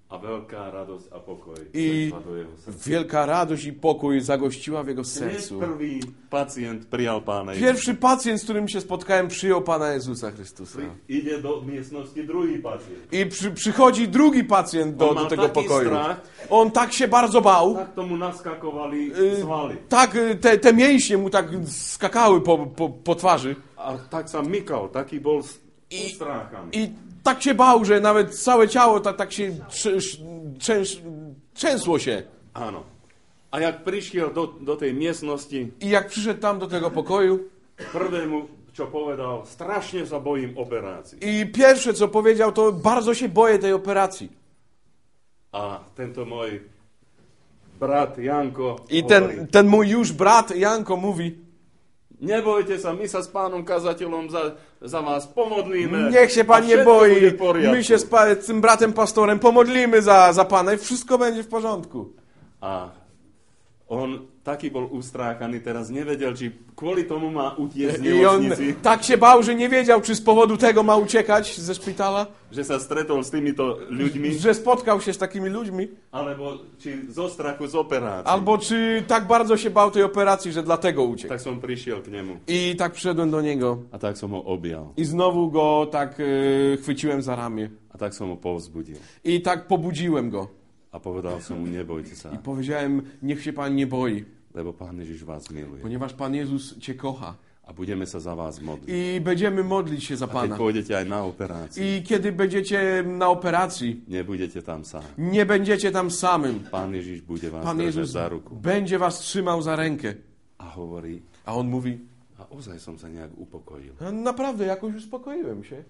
S1: A veľká radosť a pokoj
S2: I
S1: prešla do jeho srdca.
S2: wielka radość i pokój zagościła w jego
S1: Hneď
S2: sercu.
S1: prvý pacient prijal Pána Ježiša.
S2: Pierwszy pacjent, z którym się spotkałem, przyjął Pana Jezusa Chrystusa.
S1: Ide do miestnosti druhý pacient.
S2: I przy, przychodzi drugi pacjent do,
S1: On
S2: do
S1: mal
S2: tego
S1: taký
S2: pokoju.
S1: strach,
S2: On tak się bardzo bał,
S1: tak tomu naskakovali
S2: Y,
S1: svaly.
S2: tak y, te, te mięśnie mu tak skakały po, po, po twarzy.
S1: A tak sa mykal, taký bol s-
S2: I-
S1: ustráchaný.
S2: I tak się bał, że nawet całe ciało tak, tak się trzęs, trzęs, trzęsło się.
S1: Áno. A jak prišiel do, do tej miestnosti,
S2: I jak przyszedł tam do tego pokoju,
S1: prvému, čo povedal, strašne sa bojím operácií.
S2: i pierwsze co powiedział, to bardzo się boję tej operacji.
S1: A tento môj brat Janko
S2: I
S1: hovorí,
S2: ten, ten mój już brat Janko mówi:
S1: nebojte sa, my sa s pánom kazateľom za, za vás pomodlíme.
S2: niech się pan
S1: a
S2: nie
S1: všetko
S2: boi,
S1: bude v poriadku.
S2: my się z, pa, z tym bratem pastorem pomodlimy za, za pana i wszystko będzie w porządku.
S1: A on taký bol ustráchaný, teraz nevedel, či kvôli tomu má utiecť z
S2: I on
S1: nemocnici,
S2: tak się bał, że nie wiedział, czy z powodu tego ma uciekać ze szpitala,
S1: že sa stretol s týmito ľuďmi,
S2: że spotkał się z takimi ludźmi,
S1: alebo či zo strachu z operácií.
S2: albo czy tak bardzo się bał tej operacji, że dlatego uciekł.
S1: Tak som prišiel k nemu
S2: I tak przyszedłem do niego
S1: a tak som ho objal.
S2: i znowu go tak e, chwyciłem za ramię
S1: A tak som ho povzbudil.
S2: i tak pobudziłem go.
S1: A povedal som mu, nebojte sa,
S2: I powiedziałem: niech się pan nie boi,
S1: lebo Pán Ježiš vás miluje.
S2: ponieważ Pan Jezus cię kocha.
S1: A budeme sa za vás modliť.
S2: I będziemy modlić się za
S1: A keď
S2: Pana.
S1: pôjdete aj na operáciu,
S2: I kiedy będziecie na operacji,
S1: nebudete tam sám.
S2: nie będziecie tam samym.
S1: Pán Ježiš bude vás
S2: Pan
S1: držať
S2: Jezus
S1: za ruku.
S2: będzie was trzymał za rękę.
S1: A hovorí,
S2: A on mówi:
S1: a ozaj som sa nejak upokojil.
S2: naprawdę, jakoś uspokoiłem się.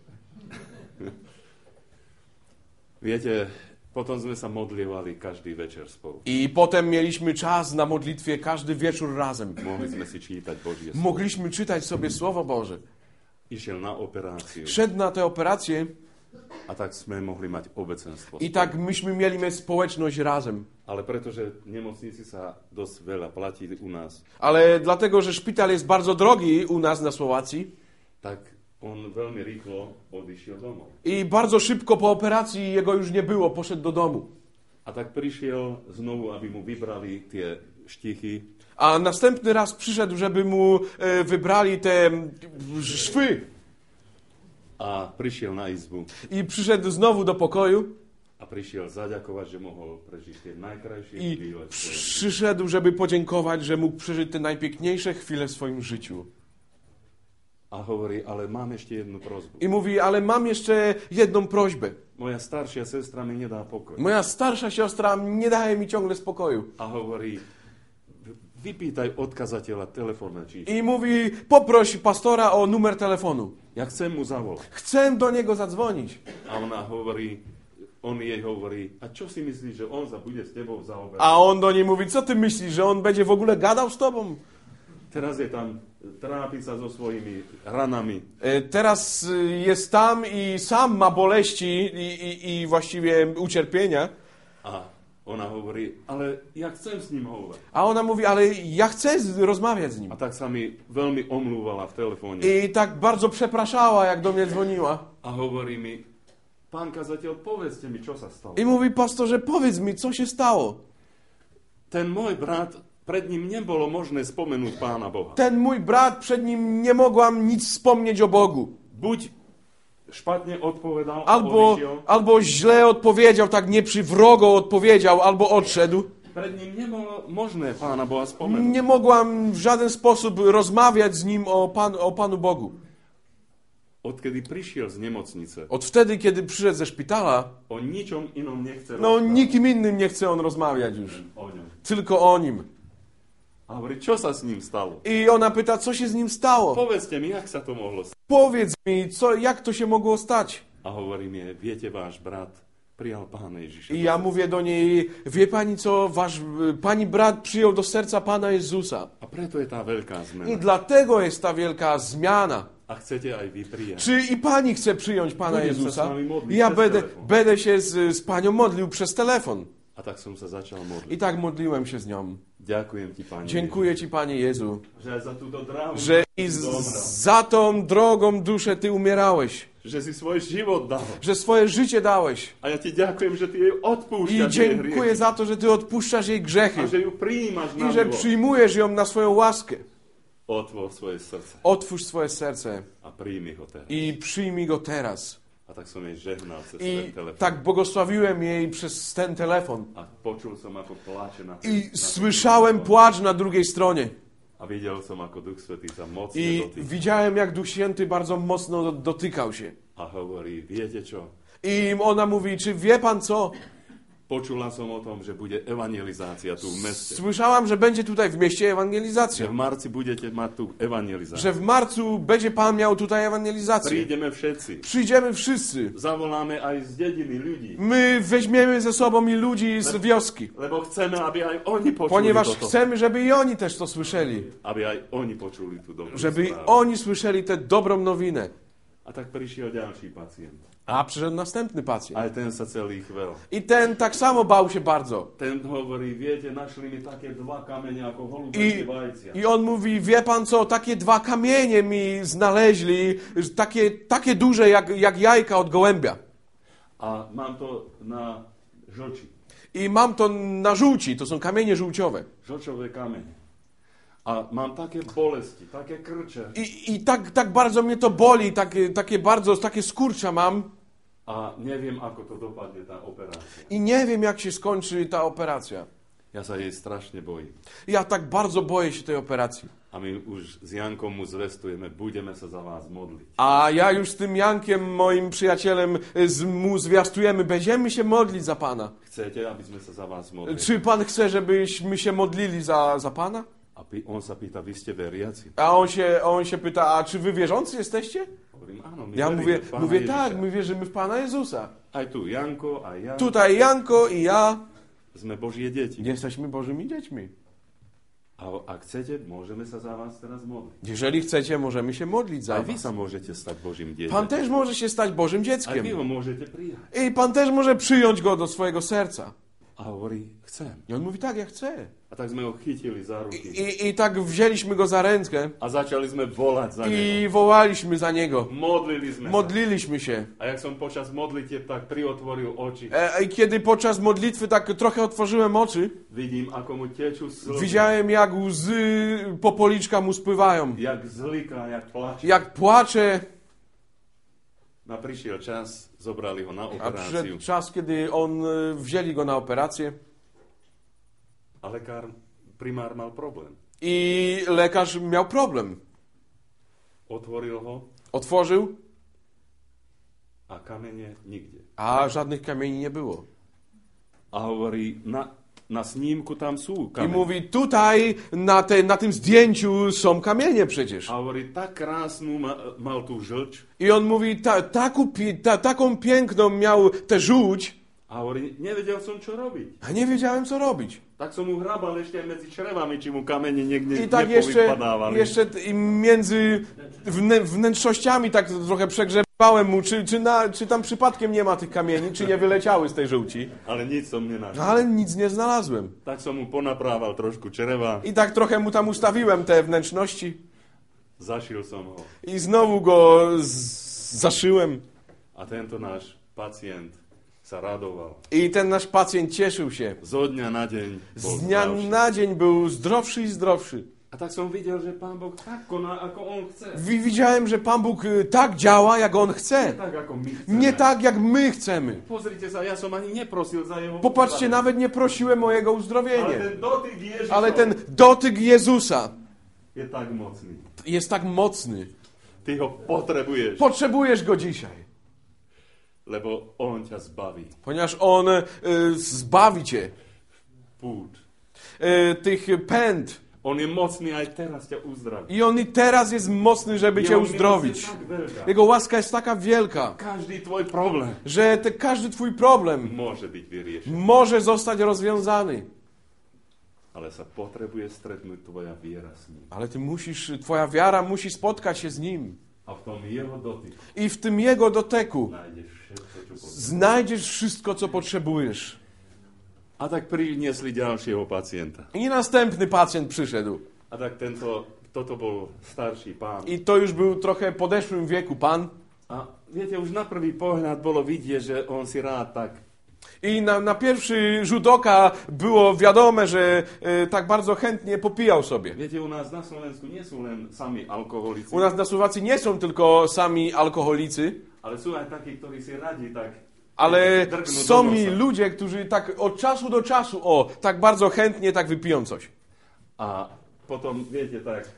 S1: Viete, potom sme sa modlievali každý večer spolu.
S2: I potem mieliśmy czas na modlitwie każdy wieczór razem.
S1: Mohli sme si čítať Božie slovo.
S2: Mogliśmy czytać sobie Słowo Boże.
S1: Išiel na operáciu
S2: Szedł na tę operację
S1: a tak sme mohli mať obecenstvo.
S2: i tak myśmy mieli mieć społeczność razem.
S1: Ale pretože v nemocnici sa dosť veľa platí u nás,
S2: Ale dlatego, że szpital jest bardzo drogi u nas na Słowacji
S1: tak on veľmi rýchlo odišiel domov.
S2: i bardzo szybko po operacji jego już nie było, poszedł do domu.
S1: A tak prišiel znovu, aby mu vybrali tie štichy.
S2: A następny raz przyszedł, żeby mu e, wybrali te m, szwy.
S1: A prišiel na izbu
S2: I przyszedł znowu do pokoju
S1: a prišiel zaďakovať, že mohol prežiť tie najkrajšie
S2: i
S1: chvíle. v svojom
S2: przyszedł, żeby podziękować, że mógł przeżyć te najpiękniejsze chwile w swoim życiu.
S1: A hovorí, ale mám ešte jednu prozbu.
S2: I mówi: ale mam jeszcze jedną prośbę.
S1: Moja staršia sestra mi nedá pokoj.
S2: Moja starsza siostra nie daje mi ciągle spokoju.
S1: A hovorí, vypýtaj od kazateľa telefónne číslo.
S2: I mówi: poproś pastora o numer telefonu.
S1: Ja chcem mu zavolať.
S2: Chcę do niego zadzwonić.
S1: A ona hovorí, on jej hovorí, a čo si myslíš, že on sa bude s tebou zaoberať?
S2: A on do niej mówi: co ty myślisz, że on będzie w ogóle gadał z tobą?
S1: Teraz je tam, trápi sa so svojimi ranami.
S2: E, Teraz y, jest tam i sam ma boleści i, i, i właściwie ucierpienia.
S1: A ona hovorí, ale ja chcem s ním hovoriť.
S2: A ona mówi: ale ja chcę z, rozmawiać z nim.
S1: A tak sa mi veľmi omlúvala v telefóne.
S2: I tak bardzo przepraszała, jak do mnie dzwoniła.
S1: A hovorí mi, pán kazateľ, povedzte mi, čo sa stalo.
S2: I mówi: pastorze, powiedz mi, co się stało.
S1: Ten môj brat, pred ním nebolo možné spomenúť Pána Boha.
S2: Ten mój brat, przed nim nie mogłam nic wspomnieć o Bogu.
S1: Buď špatne odpovedal,
S2: Albo,
S1: odišiel.
S2: albo źle odpowiedział, tak nieprzywrogo odpowiedział, albo odszedł.
S1: Pred ním nebolo možné Pána Boha spomenúť.
S2: Nie mogłam w żaden sposób rozmawiać z nim o, Pan, o Panu Bogu.
S1: Odkedy prišiel z nemocnice,
S2: Od wtedy, kiedy przyszedł ze szpitala,
S1: o ničom inom nechce
S2: no
S1: rozprávať.
S2: nikim innym nie chce on rozmawiać już.
S1: O ňom.
S2: Tylko o nim.
S1: A hovorí, čo sa s ním stalo?
S2: I ona pyta: co się z nim stało?
S1: Povedzte mi, jak sa to mohlo stať?
S2: Powiedz mi, co, jak to się mogło stać?
S1: A hovorí mi, viete, váš brat prijal Pána Ježiša.
S2: I ja mówię do niej: wie pani co, wasz, pani brat przyjął do serca Pana Jezusa.
S1: A preto je tá veľká
S2: I
S1: zmena.
S2: dlatego jest ta wielka zmiana.
S1: A chcete aj vy prijať.
S2: Czy i pani chce przyjąć Pana
S1: Budem się z
S2: Jezusa?
S1: wami modlić
S2: Ja
S1: przez
S2: będę,
S1: telefon.
S2: będę się z, z panią modlił przez telefon.
S1: A tak som sa začal modliť.
S2: I tak modliłem się z nią.
S1: Ďakujem ti, Pane
S2: Dziękuję Ci, Panie Jezu,
S1: Ježiš, že aj za túto dráhu
S2: że i z, za tą drogą duszę Ty umierałeś.
S1: že si svoj život dal.
S2: że swoje życie dałeś.
S1: A ja ti ďakujem, že ty jej
S2: I
S1: odpúšťaš jej
S2: dziękuję
S1: hriechy.
S2: za to, że Ty odpuszczasz jej
S1: A
S2: grzechy
S1: že ju prijímaš na
S2: i że
S1: miło.
S2: przyjmujesz ją na swoją łaskę.
S1: Otvor svoje srdce
S2: Otwórz swoje serce
S1: a príjmi ho teraz.
S2: i przyjmij go teraz.
S1: A tak som jej žehnal cez
S2: I
S1: ten telefon.
S2: tak błogosławiłem jej przez ten telefon.
S1: A počul som, ako pláče na
S2: I
S1: na
S2: słyszałem
S1: telefon.
S2: płacz na drugiej stronie.
S1: A videl som, ako Duch Svätý sa mocne
S2: I
S1: dotýka.
S2: widziałem, jak Duch Święty bardzo mocno dotykał się.
S1: A hovorí, viete čo?
S2: I ona mówi, czy wie pan co?
S1: Počula som o tom, že bude evangelizácia tu v meste.
S2: Słyszałam, że będzie tutaj w mieście
S1: Že
S2: ewangelizacja.
S1: v marci budete mať tu evangelizáciu.
S2: Że w marcu będzie pan miał tutaj ewangelizację.
S1: Prídeme všetci.
S2: Przyjdziemy wszyscy.
S1: Zavoláme aj z dediny ľudí.
S2: My weźmiemy ze sobą i ludzi z wioski.
S1: Lebo chceme, aby aj oni počuli
S2: Ponieważ
S1: toto.
S2: chcemy, żeby i oni też to słyszeli.
S1: Aby aj oni počuli tú dobrú
S2: Żeby
S1: správu.
S2: oni słyszeli tę dobrą nowinę.
S1: A tak prišiel ďalší pacient.
S2: A przyszedł następny pacjent.
S1: Aj ten sa celý chvel.
S2: I ten tak samo bał się bardzo.
S1: Ten hovorí, viete, našli mi také dva kamene ako
S2: I,
S1: holubečie vajcia.
S2: I on mówi, wie pan co, takie dwa kamienie mi znaleźli, że takie, takie duże jak, jak jajka od gołębia.
S1: A mám to na žlči.
S2: I mam to na żółci, to są kamienie żółciowe.
S1: Žlčové kamene. A mám také bolesti, také krče.
S2: I, i tak, tak bardzo mnie to boli, takie, takie bardzo, takie skurcza mam.
S1: A neviem, ako to dopadne tá operácia.
S2: I nie wiem, jak się skończy ta operacja.
S1: Ja sa jej strašne bojím.
S2: Ja tak bardzo boję się tej operacji.
S1: A my už s Jankom mu zvestujeme, budeme sa za vás modliť.
S2: A ja już z tym Jankiem, moim przyjacielem, z, mu zwiastujemy, będziemy się modlić za Pana.
S1: Chcete, aby sme sa za vás modlili?
S2: Czy Pan chce, żebyśmy się modlili za, za Pana?
S1: A pi- on sa pýta, vy ste veriaci?
S2: A on się, on się pyta, a czy wy wierzący jesteście?
S1: Hovorím, áno, my
S2: Ja
S1: veríme
S2: mówię,
S1: v Pána
S2: mówię
S1: Ježiša.
S2: tak, my wierzymy w Pana Jezusa.
S1: Aj tu Janko, aj ja
S2: Tutaj Janko i ja
S1: sme Božie deti.
S2: jesteśmy Bożymi dziećmi.
S1: A ak chcete, môžeme sa za vás teraz modliť.
S2: Jeżeli chcecie, możemy się modlić za
S1: Aj vy
S2: was.
S1: sa môžete stať Božím dieťaťom.
S2: Pan też może się stać Bożym
S1: Aj vy
S2: dzieckiem.
S1: ho môžete prijať.
S2: I Pan też może przyjąć go do swojego serca.
S1: A hovorí, chcem.
S2: I on mówi, tak, ja chcę.
S1: A tak sme ho chytili za ruky.
S2: I, i tak wzięliśmy go za rękę
S1: A začali sme volať za neho.
S2: i wołaliśmy za niego.
S1: Modlili sme sa.
S2: Modliliśmy się.
S1: A jak som počas modlitieb tak priotvoril oči,
S2: E, I kiedy podczas modlitwy tak trochę otworzyłem oczy,
S1: vidím, ako mu tečú slzy,
S2: widziałem, jak łzy po policzkach mu spływają.
S1: jak zliká, jak plače.
S2: Jak płacze.
S1: A prišiel čas, zobrali ho na
S2: A
S1: operáciu.
S2: przyszedł czas, kiedy on e, wzięli go na operację.
S1: A lekár, primár mal problém.
S2: I lekarz miał problem.
S1: Otvoril ho
S2: Otworzył,
S1: a kamene nikde.
S2: a żadnych kamieni nie było.
S1: A hovorí, na, na snímku tam sú
S2: I
S1: kamene.
S2: mówi, tutaj na, te, na tym zdjęciu są kamienie przecież.
S1: A hovorí, tak krásnu ma, mal tú žlč.
S2: I on mówi, ta, taką, pi- ta, taką piękną miał tę żółć,
S1: A hovorí, nevedel som, čo robiť.
S2: a nie wiedziałem, co robić.
S1: Tak som mu hrabal ešte medzi črevami, či mu kamene niekde
S2: I tak jeszcze,
S1: nepovypadávali.
S2: jeszcze t- i między wnę, wnętrznościami tak trochę przegrzebałem mu, czy, czy, na, czy tam przypadkiem nie ma tych kamieni, czy nie wyleciały z tej żółci.
S1: Ale nic som
S2: No
S1: nenašiel.
S2: ale nic nie znalazłem.
S1: Tak som mu ponaprával trošku čreva,
S2: I tak trochę mu tam ustawiłem te wnętrzności
S1: zašil som ho.
S2: i znowu go z- zaszyłem.
S1: A tento náš pacient sa radoval.
S2: I ten nasz pacjent cieszył się.
S1: Zo dňa na deň bol
S2: Z dnia
S1: zdravší.
S2: na dzień był zdrowszy i zdrowszy.
S1: A tak som videl, že Pán Boh tak koná, ako On chce.
S2: Wi- Widziałem, że Pan Bóg y, tak działa, jak On
S1: Nie
S2: chce.
S1: tak, ako my chceme.
S2: Nie tak, jak my chcemy.
S1: Pozrite sa, ja som ani neprosil za jeho
S2: Popatrzcie,
S1: uzdravenie.
S2: nawet nie prosiłem o Jego
S1: Ale
S2: uzdrowienie.
S1: ten dotyk Ježišov
S2: Ale ten dotyk Jezusa
S1: je tak mocný.
S2: jest tak mocny.
S1: Ty ho potrebuješ,
S2: Potrzebujesz Go dzisiaj.
S1: lebo On ťa zbaví.
S2: Ponieważ On y, zbawi cię
S1: Púd.
S2: y, tych pęd.
S1: On je mocný aj teraz ťa uzdraví.
S2: I On i teraz jest mocny, żeby cię
S1: Jeho milosť je
S2: uzdrowić.
S1: tak veľká.
S2: Jego łaska jest taka wielka,
S1: Každý tvoj problém
S2: że te, każdy twój problem
S1: môže byť vyriešený.
S2: może zostać rozwiązany.
S1: Ale sa potrebuje stretnúť tvoja viera s ním.
S2: Ale ty musisz, twoja wiara musi spotkać się z Nim.
S1: A v tom jeho dotyku
S2: I w tym Jego dotyku
S1: nájdeš všetko, čo potrebuješ.
S2: znajdziesz wszystko, co potrzebujesz.
S1: A tak priniesli ďalšieho pacienta.
S2: I następny pacjent przyszedł.
S1: A tak tento, toto bol starší pán.
S2: I to już był trochę w podeszłym wieku pan.
S1: A viete, už na prvý pohľad bolo vidieť, že on si rád tak.
S2: I na, na pierwszy rzut oka było wiadome, że e, tak bardzo chętnie popijał sobie.
S1: Viete, u nás na Slovensku nie sú len sami alkoholici,
S2: U nas na Słowacji nie są tylko sami alkoholicy,
S1: ale sú aj takí, ktorí si radi tak
S2: ale
S1: drgnú
S2: są
S1: do
S2: mi
S1: nosa.
S2: ludzie, którzy tak od czasu do czasu, o, tak bardzo chętnie tak wypiją coś.
S1: A potom, viete, tak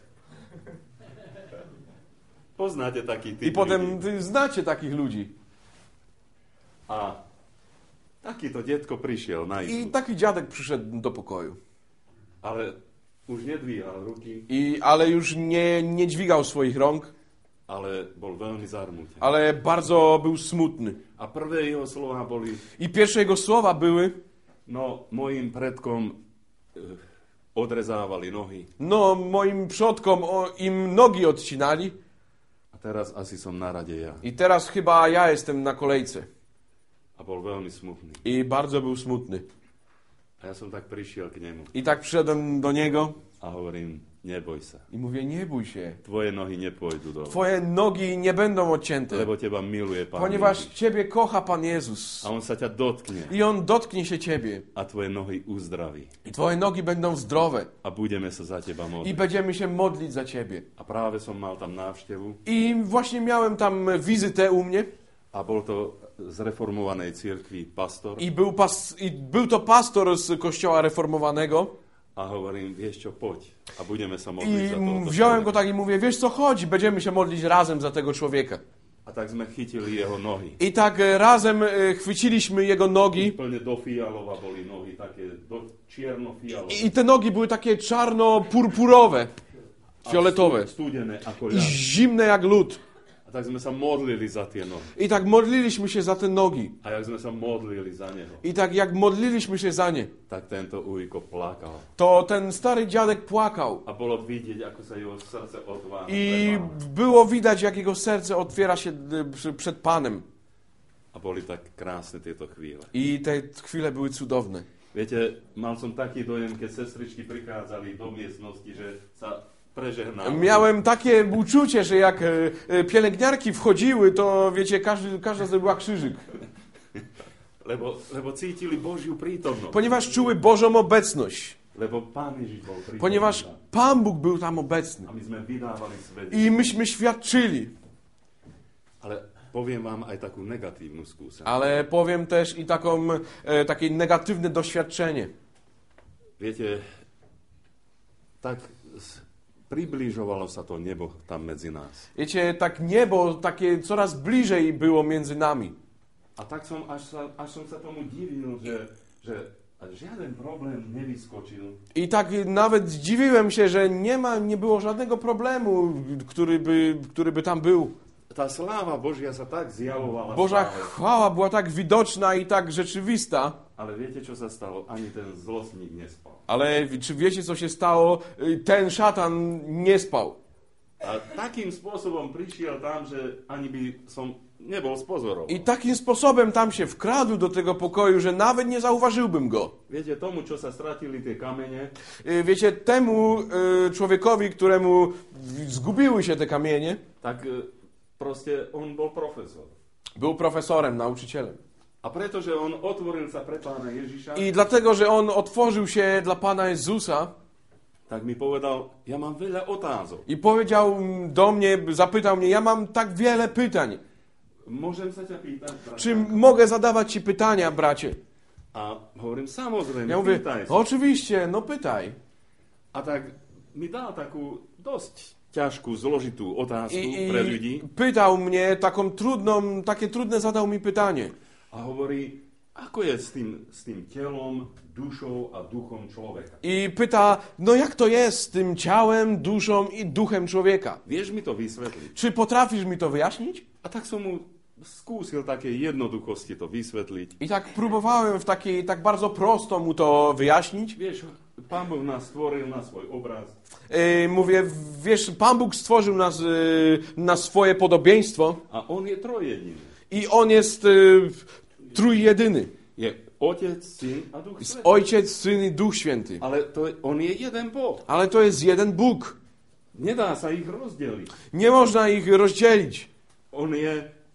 S1: poznáte taký typ
S2: I potem
S1: ľudí.
S2: wy znacie takich ludzi.
S1: A takýto detko prišiel na
S2: I
S1: izbu,
S2: taki dziadek przyszedł do pokoju.
S1: ale už nedvíhal ruky,
S2: I, ale już nie, nie dźwigał swoich rąk,
S1: ale bol veľmi zarmútený.
S2: ale bardzo był smutny.
S1: A prvé jeho slova boli,
S2: I pierwsze jego słowa były:
S1: no, mojim predkom eh, odrezávali nohy
S2: no, moim przodkom o, im nogi odcinali
S1: a teraz asi som na rade ja.
S2: i teraz chyba ja jestem na kolejce.
S1: A bol veľmi smutný.
S2: I bardzo był smutny.
S1: A ja som tak prišiel k nemu
S2: I tak przyszedłem do niego
S1: a hovorím, neboj sa,
S2: i mówię: nie bój się,
S1: tvoje nohy nepôjdu dole,
S2: twoje nogi nie będą odcięte,
S1: lebo teba miluje Pán
S2: ponieważ
S1: Ježiš.
S2: ciebie kocha Pan Jezus.
S1: A on sa ťa dotkne
S2: I On dotknie się ciebie
S1: a tvoje nohy uzdraví.
S2: i twoje nogi będą zdrowe
S1: A budeme sa za teba
S2: i
S1: modliť.
S2: będziemy się modlić za ciebie.
S1: A práve som mal tam návštevu
S2: I właśnie miałem tam wizytę u mnie
S1: a bol to z reformovanej cirkvi pastor
S2: i był, pas, i był to pastor z kościoła reformowanego
S1: a hovorím, vieš čo, poď a budeme sa modliť
S2: i
S1: za tohoto
S2: wziąłem go
S1: človeka.
S2: tak i mówię: wiesz co, chodź, będziemy się modlić razem za tego człowieka.
S1: A tak sme chytili jeho nohy.
S2: I tak e, razem e, chwyciliśmy jego nogi
S1: Úplne do fialova boli nohy, také do čierno-fialové.
S2: i te nogi były takie czarno-purpurowe, fioletowe
S1: Studené ako
S2: i
S1: ľad.
S2: zimne jak lód.
S1: A tak sme sa modlili za tie nohy.
S2: I tak modliliśmy się za te nogi.
S1: A jak sme sa modlili za neho,
S2: I tak jak modliliśmy się za nie,
S1: tak tento ujko plakal.
S2: to ten stary dziadek płakał.
S1: A bolo vidieť, ako sa jeho srdce otvára.
S2: I
S1: pre Pána.
S2: było widać, jak jego serce otwiera się e, przy- przed Panem.
S1: A boli tak krásne tieto chvíle.
S2: I te chwile były cudowne.
S1: Viete, mal som taký dojem, keď sestričky prichádzali do miestnosti, że sa prežehnali.
S2: Miałem takie uczucie, że jak e, e, pielęgniarki wchodziły, to wiecie, każdy, każda zrobiła krzyżyk.
S1: Lebo, lebo cítili Božiu prítomnosť.
S2: Ponieważ czuły Bożą obecność.
S1: Lebo Pán Ježiš bol prítomný.
S2: Ponieważ Pan Bóg był tam obecny.
S1: A my sme vydávali svedectvo.
S2: I myśmy świadczyli.
S1: Ale poviem vám aj takú negatívnu skúsenosť.
S2: Ale powiem też i taką, e, takie negatywne doświadczenie.
S1: Viete, tak s- približovalo sa to nebo tam medzi nás.
S2: Wiecie, tak niebo takie coraz bliżej było między nami.
S1: A tak som, až, sa, až som sa tomu divil, że, że žiaden problém nevyskočil.
S2: I tak nawet zdziwiłem się, że nie ma, nie było żadnego problemu, który by, który by tam był.
S1: Tá sláva Božia sa tak zjavovala
S2: Boża
S1: stále.
S2: chwała była tak widoczna i tak rzeczywista.
S1: Ale viete, čo sa stalo? Ani ten zlostník nespal.
S2: Ale czy wiecie, co się stało? Ten szatan nie spał.
S1: A takým spôsobom prišiel tam, že ani by som nebol spozoroval.
S2: I takim sposobem tam się wkradł do tego pokoju, że nawet nie zauważyłbym go.
S1: Viete, tomu, čo sa stratili tie kamene,
S2: Y, Wiecie, temu y, człowiekowi, któremu zgubiły się te kamienie,
S1: tak e, proste on bol profesor.
S2: był profesorem, nauczycielem.
S1: A pretože on otvoril sa pre Pána Ježiša,
S2: I dlatego, że on otworzył się dla Pana Jezusa
S1: tak mi povedal, ja mám veľa otázok.
S2: i powiedział do mnie, zapytał mnie: ja mam tak wiele pytań.
S1: Môžem sa ťa pýtať? brata?
S2: Czy mogę zadawać Ci pytania, bracie?
S1: A hovorím, samozrejme,
S2: Ja mówię:
S1: pýtaj sa.
S2: oczywiście, no pytaj.
S1: A tak mi dal takú dosť ťažkú, zložitú otázku
S2: I,
S1: pre
S2: i
S1: ľudí
S2: pytał mnie taką trudną, takie trudne zadał mi pytanie.
S1: a hovorí, ako je s tým, s tým telom, dušou a duchom človeka.
S2: I pyta: no jak to jest z tym ciałem, duszą i duchem człowieka?
S1: Vieš mi to vysvetliť?
S2: Czy potrafisz mi to wyjaśnić?
S1: A tak som mu skúsil také jednoduchosti to vysvetliť.
S2: I tak próbowałem w takiej, tak bardzo prosto mu to wyjaśnić.
S1: Vieš, Pán Boh nás stvoril na svoj obraz
S2: Yy, mówię: wiesz, Pan Bóg stworzył nas yy, na swoje podobieństwo
S1: a On je trojediný.
S2: i On jest yy, trójjedyny.
S1: Je Otec, Syn a Duch
S2: Jest
S1: Svätý.
S2: Ojciec, Syn i Duch Święty.
S1: Ale to, On je jeden Boh.
S2: Ale to jest jeden Bóg.
S1: Nedá sa ich rozdeliť.
S2: Nie można ich rozdzielić.
S1: On je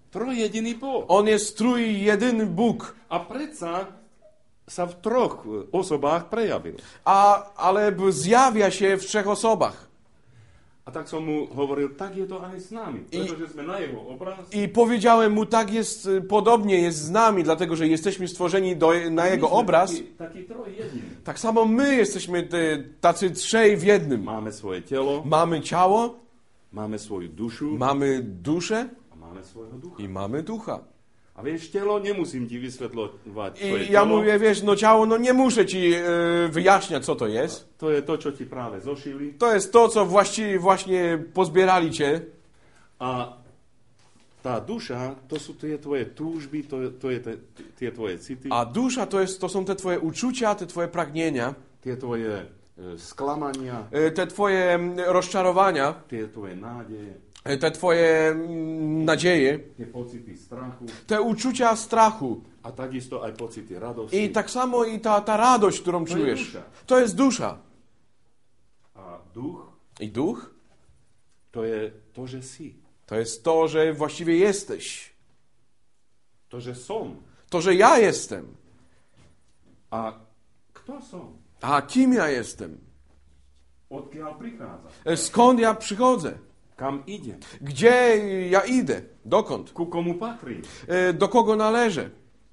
S1: trojjediný Boh.
S2: On jest trójjedyny Bóg.
S1: A predsa sa v troch osobách prejavil.
S2: A, ale b- zjawia się w trzech osobach.
S1: A tak som mu hovoril, tak je to aj s nami, pretože sme na jeho obraz.
S2: I powiedziałem mu, tak jest, y, podobnie jest z nami, dlatego że jesteśmy stworzeni do, na jego obraz.
S1: Taký, taký trojjediný.
S2: Tak samo my jesteśmy y, tacy trzej w jednym.
S1: Máme svoje telo,
S2: Mamy ciało,
S1: máme svoju dušu
S2: mamy duszę
S1: a máme svojho ducha.
S2: i mamy ducha.
S1: A vieš, telo, nemusím ti vysvetľovať, čo je
S2: I ja
S1: telo.
S2: mówię, wiesz, no ciało, no nie muszę ci y, wyjaśniać, co to jest.
S1: To je to, čo ti práve zošili.
S2: To jest to, co właściwie właśnie pozbierali cię.
S1: A tá duša, to sú tie tvoje túžby, to, je- to je te, tie tvoje city,
S2: A dusza to, jest, to są te twoje uczucia, te twoje pragnienia,
S1: tie tvoje e, sklamania,
S2: y, te twoje mm, rozczarowania,
S1: tie tvoje nádeje,
S2: y, te twoje mm, nadzieje,
S1: tie pocity strachu
S2: te uczucia strachu.
S1: a takisto aj pocity radosti.
S2: I tak samo i ta, ta radość, którą
S1: To jest
S2: czujesz.
S1: dusza.
S2: To jest dusza.
S1: A duch,
S2: I duch
S1: to je to, že si.
S2: to jest to, że właściwie jesteś.
S1: To, že som.
S2: To, że ja jestem.
S1: A kto som?
S2: A kim ja jestem?
S1: Odkiaľ prichádza?
S2: E, Skąd ja przychodzę?
S1: Kam idem?
S2: Gdzie ja idę? Dokąd?
S1: Ku komu patrím?
S2: E, Do kogo należę?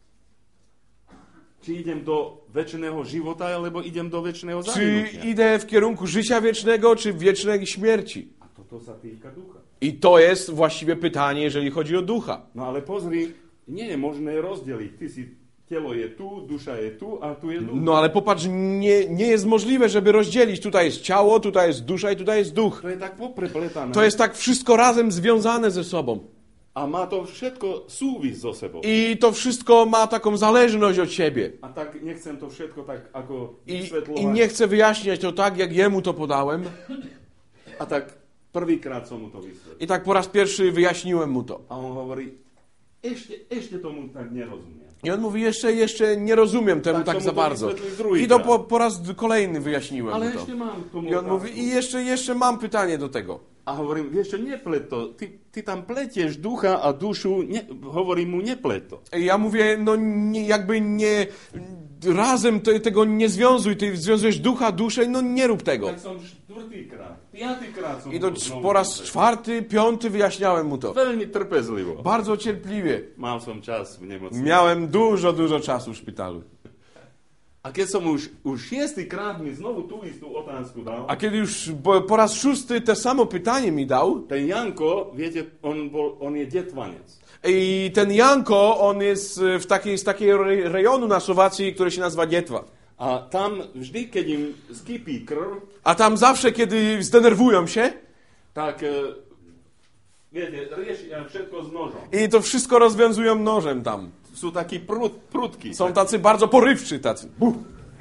S1: Či idem do večného života, alebo idem do večného
S2: Czy
S1: zahynutia?
S2: idę w kierunku życia wiecznego, czy wiecznej śmierci?
S1: A toto sa týka ducha.
S2: I to jest właściwie pytanie, jeżeli chodzi o ducha.
S1: No ale pozri, nie je možné rozdeliť. Ty si, telo je tu, duša je tu a tu je duch.
S2: No ale popatrz, nie, nie jest możliwe, żeby rozdzielić. Tutaj jest ciało, tutaj jest dusza i tutaj jest duch.
S1: To je tak poprepletané.
S2: To jest tak wszystko razem związane ze sobą.
S1: A má to všetko súvis so sebou.
S2: I to wszystko ma taką zależność od siebie.
S1: A tak nechcem to všetko tak ako
S2: I,
S1: vysvetľovať.
S2: I nie chcę wyjaśniać to tak, jak jemu to podałem.
S1: A tak prvýkrát som mu to vysvetlil.
S2: I tak po raz pierwszy wyjaśniłem mu to.
S1: A on hovorí, ešte, ešte tomu tak nerozumiem.
S2: I on mówi, jeszcze, jeszcze nie rozumiem temu
S1: Tak,
S2: tak
S1: to mu
S2: za
S1: to
S2: bardzo.
S1: wysvetlił drugi
S2: I to
S1: raz.
S2: po, po raz kolejny wyjaśniłem
S1: Ale
S2: mu to.
S1: ešte mám k tomu
S2: I on
S1: otázku.
S2: mówi, i jeszcze, jeszcze mam pytanie do tego.
S1: A hovorím, vieš čo, neplet to. Ty, ty tam pletieš ducha a dušu, ne, hovorím mu, neplet to.
S2: I ja mówię, no nie, jakby nie, razem te, tego nie związuj, ty związujesz ducha, duszę, no nie rób tego.
S1: Tak som štvrtýkrát, piatýkrát som
S2: I to
S1: mu znovu
S2: po raz
S1: vysvetlil.
S2: czwarty, piąty wyjaśniałem mu to.
S1: Veľmi trpezlivo.
S2: Bardzo cierpliwie.
S1: Mal som čas v nemocnici.
S2: Miałem dużo, dużo czasu w szpitalu.
S1: A keď som už, už šiestýkrát mi znovu tú istú otázku dal,
S2: A kiedy już po, po raz szósty te samo pytanie mi dał,
S1: ten Janko, viete, on, bol, on je detvanec.
S2: i ten Janko, on jest w takiej, z takiego re- rejonu na Słowacji, który się nazywa Dietwa.
S1: A tam vždy, keď im skypí krv,
S2: A tam zawsze, kiedy zdenerwują się,
S1: tak, e, viete, riešia všetko s nožom.
S2: i to wszystko rozwiązują nożem tam.
S1: Sú takí prud, prudkí.
S2: Są tacy bardzo porywczy tacy. Buh.